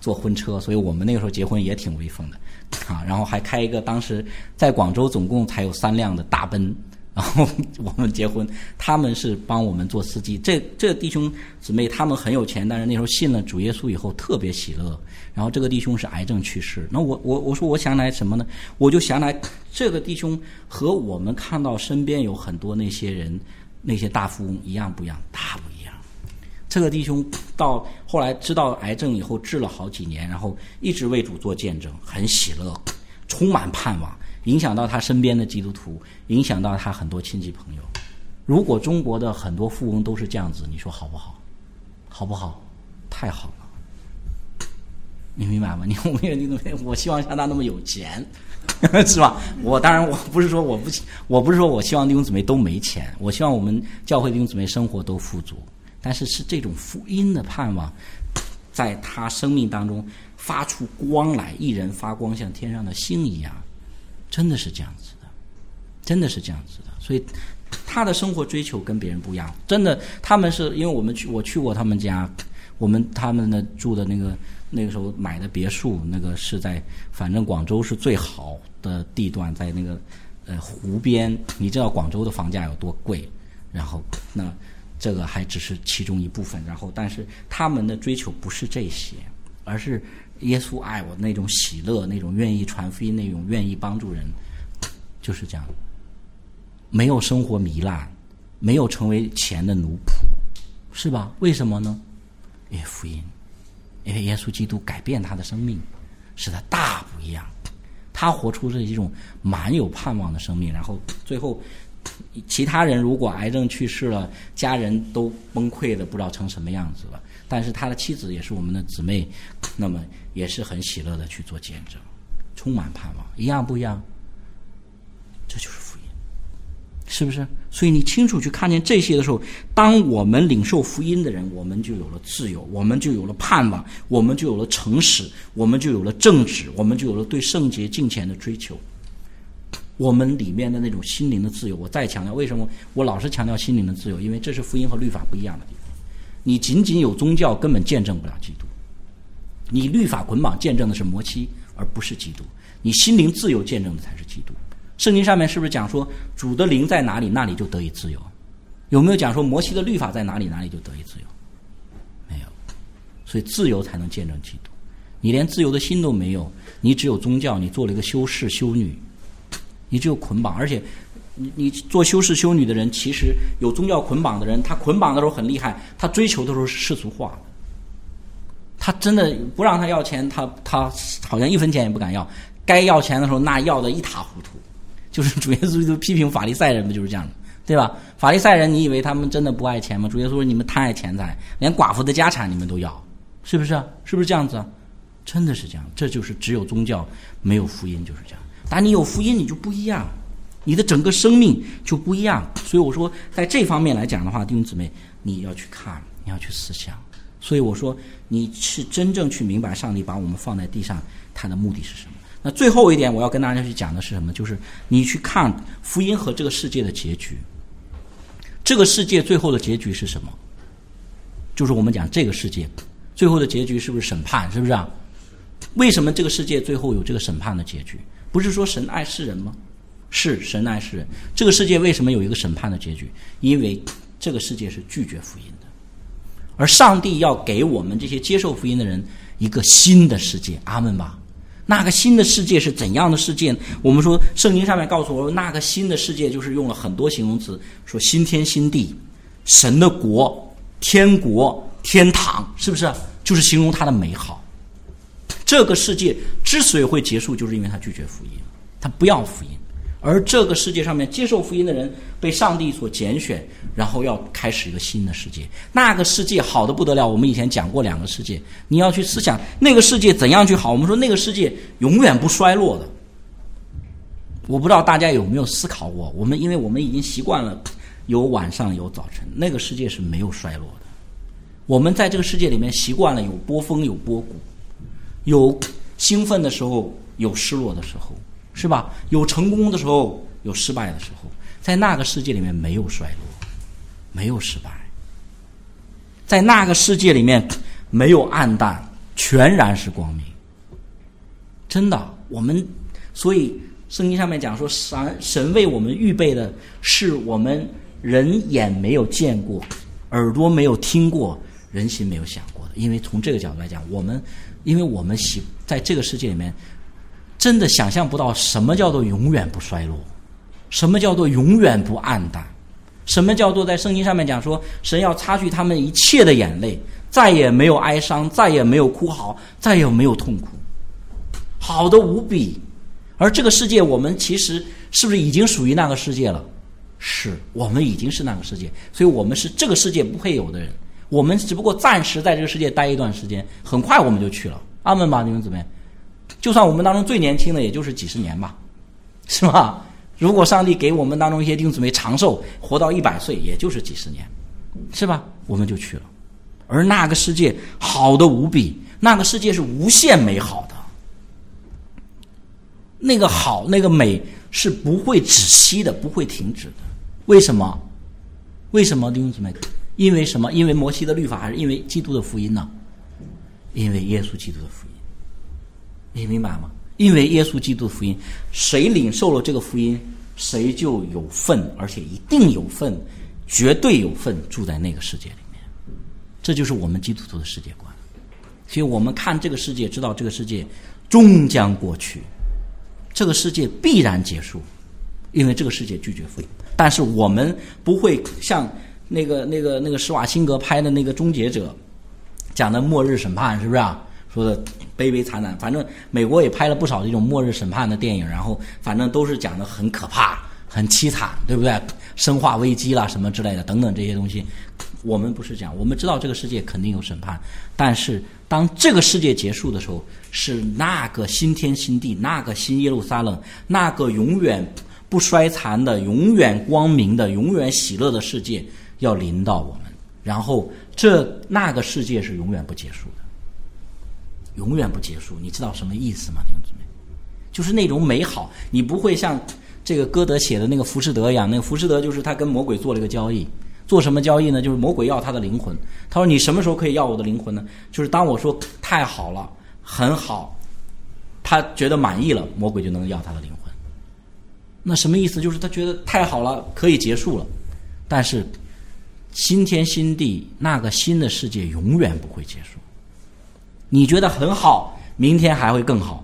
坐婚车，所以我们那个时候结婚也挺威风的啊。然后还开一个当时在广州总共才有3辆的大奔，然后我们结婚，他们是帮我们做司机。这弟兄姊妹他们很有钱，但是那时候信了主耶稣以后特别喜乐。然后这个弟兄是癌症去世，那我说我想来什么呢？我就想来这个弟兄和我们看到身边有很多那些人，那些大富翁一样不一样？大不一样。这个弟兄到后来知道癌症以后治了好几年，然后一直为主做见证，很喜乐，充满盼望，影响到他身边的基督徒，影响到他很多亲戚朋友。如果中国的很多富翁都是这样子，你说好不好？好不好？太好了。你明白吗？我希望像他那么有钱，是吧？当然我不是说我希望弟兄姊妹都没钱，我希望我们教会弟兄姊妹生活都富足，但是这种福音的盼望，在他生命当中发出光来，一人发光像天上的星一样，真的是这样子的，真的是这样子的。所以他的生活追求跟别人不一样，真的。他们是因为我去过他们家，他们的住的那个时候买的别墅，那个是在反正广州是最好的地段，在那个湖边。你知道广州的房价有多贵，然后那这个还只是其中一部分。然后但是他们的追求不是这些，而是耶稣爱我那种喜乐，那种愿意传福音，那种愿意帮助人，就是这样。没有生活糜烂，没有成为钱的奴仆，是吧？为什么呢？因为福音，因为耶稣基督改变他的生命，使他大不一样。他活出这一种满有盼望的生命，然后最后其他人如果癌症去世了，家人都崩溃的不知道成什么样子了，但是他的妻子也是我们的姊妹，那么也是很喜乐的去做见证，充满盼望。一样不一样？这就是福音，是不是？所以你清楚去看见这些的时候，当我们领受福音的人，我们就有了自由，我们就有了盼望，我们就有了诚实，我们就有了正直，我们就有了对圣洁敬虔的追求，我们里面的那种心灵的自由。我再强调，为什么我老是强调心灵的自由？因为这是福音和律法不一样的地方。你仅仅有宗教根本见证不了基督，你律法捆绑见证的是摩西而不是基督，你心灵自由见证的才是基督。圣经上面是不是讲说主的灵在哪里，那里就得以自由？有没有讲说摩西的律法在哪里，哪里就得以自由？没有。所以自由才能见证基督。你连自由的心都没有，你只有宗教，你做了一个修士修女，你只有捆绑。而且你做修士修女的人，其实有宗教捆绑的人，他捆绑的时候很厉害，他追求的时候是世俗化的，他真的不让他要钱，他好像1分钱也不敢要，该要钱的时候那要的一塌糊涂。就是主耶稣就批评法利赛人，不就是这样的，对吧？法利赛人，你以为他们真的不爱钱吗？主耶稣说你们贪爱钱财，连寡妇的家产你们都要，是不是？是不是这样子啊？真的是这样。这就是只有宗教没有福音，就是这样。但你有福音，你就不一样，你的整个生命就不一样。所以我说，在这方面来讲的话，弟兄姊妹，你要去看，你要去思想。所以我说，你是真正去明白上帝把我们放在地上，他的目的是什么。那最后一点我要跟大家去讲的是什么？就是你去看福音和这个世界的结局。这个世界最后的结局是什么？就是我们讲这个世界最后的结局是不是审判？是不是啊？为什么这个世界最后有这个审判的结局？不是说神爱世人吗？是，神爱世人。这个世界为什么有一个审判的结局？因为这个世界是拒绝福音的，而上帝要给我们这些接受福音的人一个新的世界。阿们吧。那个新的世界是怎样的世界？我们说圣经上面告诉我，那个新的世界就是用了很多形容词，说新天新地，神的国，天国，天堂，是不是？就是形容它的美好。这个世界之所以会结束，就是因为他拒绝福音，他不要福音。而这个世界上面接受福音的人被上帝所拣选，然后要开始一个新的世界。那个世界好的不得了，我们以前讲过2个世界，你要去思想那个世界怎样去好。我们说那个世界永远不衰落的。我不知道大家有没有思考过，因为我们已经习惯了有晚上有早晨，那个世界是没有衰落的。我们在这个世界里面习惯了有波峰有波谷，有兴奋的时候，有失落的时候，是吧？有成功的时候，有失败的时候。在那个世界里面没有衰落，没有失败，在那个世界里面没有暗淡， 全然是光明。真的，所以圣经上面讲说，神为我们预备的是我们人眼没有见过，耳朵没有听过，人心没有想过的。因为从这个角度来讲，因为我们在这个世界里面真的想象不到什么叫做永远不衰落，什么叫做永远不暗淡，什么叫做在圣经上面讲说，神要擦去他们一切的眼泪，再也没有哀伤，再也没有哭嚎，再也没有痛苦，好的无比。而这个世界，我们其实是不是已经属于那个世界了？是，我们已经是那个世界，所以我们是这个世界不配有的人。我们只不过暂时在这个世界待一段时间，很快我们就去了。阿们吧，你们怎么样？就算我们当中最年轻的，也就是几十年吧，是吧？如果上帝给我们当中一些弟兄姊妹长寿，活到100岁，也就是几十年，是吧？我们就去了。而那个世界好的无比，那个世界是无限美好的。那个好，那个美是不会止息的，不会停止的。为什么？为什么弟兄姊妹？因为什么？因为摩西的律法，还是因为基督的福音呢？因为耶稣基督的福音。你明白吗？因为耶稣基督的福音，谁领受了这个福音，谁就有份，而且一定有份，绝对有份住在那个世界里面。这就是我们基督徒的世界观。所以我们看这个世界，知道这个世界终将过去，这个世界必然结束，因为这个世界拒绝福音。但是我们不会像那个施瓦辛格拍的那个终结者讲的末日审判，是不是啊？说的悲悲惨惨。反正美国也拍了不少这种末日审判的电影，然后反正都是讲的很可怕，很凄惨，对不对？生化危机啦什么之类的等等这些东西。我们不是这样，我们知道这个世界肯定有审判，但是当这个世界结束的时候，是那个新天新地，那个新耶路撒冷，那个永远不衰残的，永远光明的，永远喜乐的世界要临到我们。然后那个世界是永远不结束的，永远不结束。你知道什么意思吗，弟兄姊妹？就是那种美好，你不会像这个歌德写的那个浮士德一样。那个浮士德就是他跟魔鬼做了一个交易，做什么交易呢？就是魔鬼要他的灵魂。他说你什么时候可以要我的灵魂呢？就是当我说太好了，很好，他觉得满意了，魔鬼就能要他的灵魂。那什么意思？就是他觉得太好了，可以结束了。但是新天新地，那个新的世界永远不会结束。你觉得很好，明天还会更好，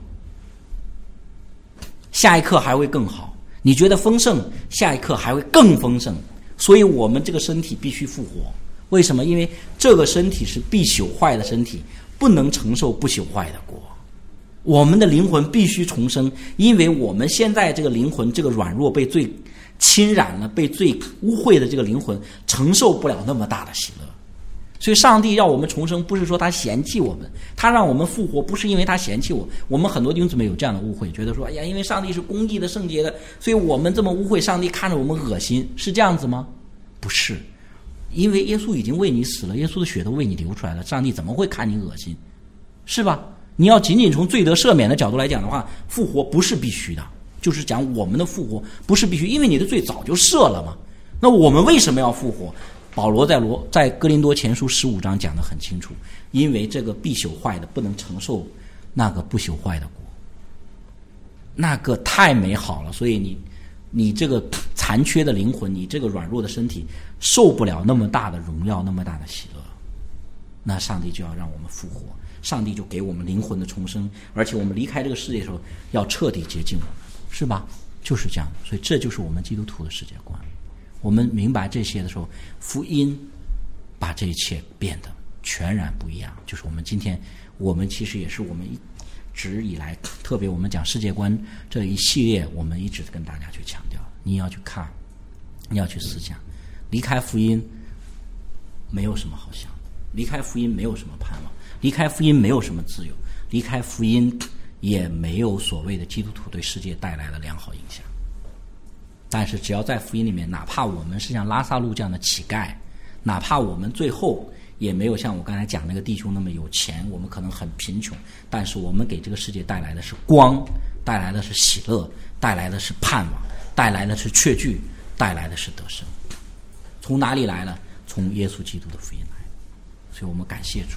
下一刻还会更好。你觉得丰盛，下一刻还会更丰盛。所以我们这个身体必须复活。为什么？因为这个身体是必朽坏的身体，不能承受不朽坏的国。我们的灵魂必须重生，因为我们现在这个灵魂，这个软弱被罪侵染了，被罪污秽的这个灵魂承受不了那么大的喜乐。所以上帝要我们重生，不是说他嫌弃我们，他让我们复活，不是因为他嫌弃我。我们很多弟兄姊妹有这样的误会，觉得说，哎呀，因为上帝是公义的、圣洁的，所以我们这么污秽，上帝看着我们恶心，是这样子吗？不是，因为耶稣已经为你死了，耶稣的血都为你流出来了，上帝怎么会看你恶心？是吧？你要仅仅从罪得赦免的角度来讲的话，复活不是必须的，就是讲我们的复活不是必须，因为你的罪早就赦了嘛。那我们为什么要复活？保罗在哥林多前书15章讲得很清楚，因为这个必朽坏的不能承受那个不朽坏的国，那个太美好了，所以你这个残缺的灵魂，你这个软弱的身体受不了那么大的荣耀，那么大的喜乐，那上帝就要让我们复活，上帝就给我们灵魂的重生，而且我们离开这个世界的时候要彻底洁净我们，是吧？就是这样的。所以这就是我们基督徒的世界观。我们明白这些的时候，福音把这一切变得全然不一样。就是我们今天，我们其实也是我们一直以来，特别我们讲世界观这一系列，我们一直跟大家去强调，你要去看，你要去思想，离开福音没有什么好想的，离开福音没有什么盼望，离开福音没有什么自由，离开福音也没有所谓的基督徒对世界带来的良好影响。但是只要在福音里面，哪怕我们是像拉撒路这样的乞丐，哪怕我们最后也没有像我刚才讲那个弟兄那么有钱，我们可能很贫穷，但是我们给这个世界带来的是光，带来的是喜乐，带来的是盼望，带来的是确据，带来的是得胜。从哪里来了？从耶稣基督的福音来。所以我们感谢主，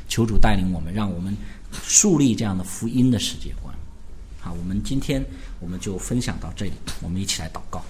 求主带领我们，让我们树立这样的福音的世界观。好，我们今天我们就分享到这里，我们一起来祷告。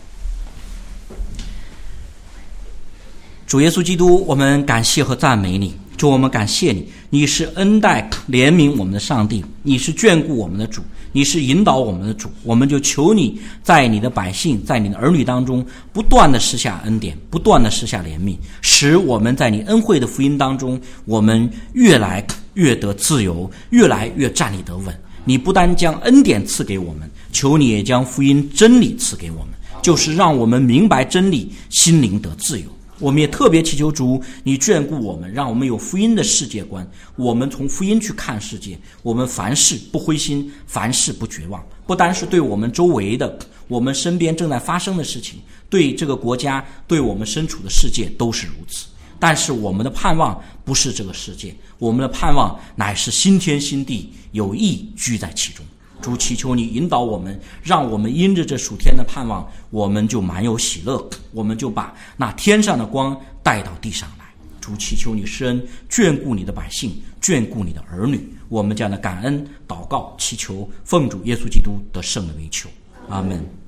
主耶稣基督，我们感谢和赞美你。主，我们感谢你，你是恩待怜悯我们的上帝，你是眷顾我们的主，你是引导我们的主。我们就求你在你的百姓，在你的儿女当中不断的施下恩典，不断的施下怜悯，使我们在你恩惠的福音当中，我们越来越得自由，越来越站立得稳。你不单将恩典赐给我们，求你也将福音真理赐给我们，就是让我们明白真理，心灵得自由。我们也特别祈求主，你眷顾我们，让我们有福音的世界观，我们从福音去看世界，我们凡事不灰心，凡事不绝望。不单是对我们周围的，我们身边正在发生的事情，对这个国家，对我们身处的世界都是如此。但是我们的盼望不是这个世界，我们的盼望乃是新天新地，有义居在其中。主，祈求你引导我们，让我们因着这属天的盼望，我们就满有喜乐，我们就把那天上的光带到地上来。主，祈求你施恩，眷顾你的百姓，眷顾你的儿女。我们这样的感恩祷告祈求，奉主耶稣基督得胜的为求，阿们。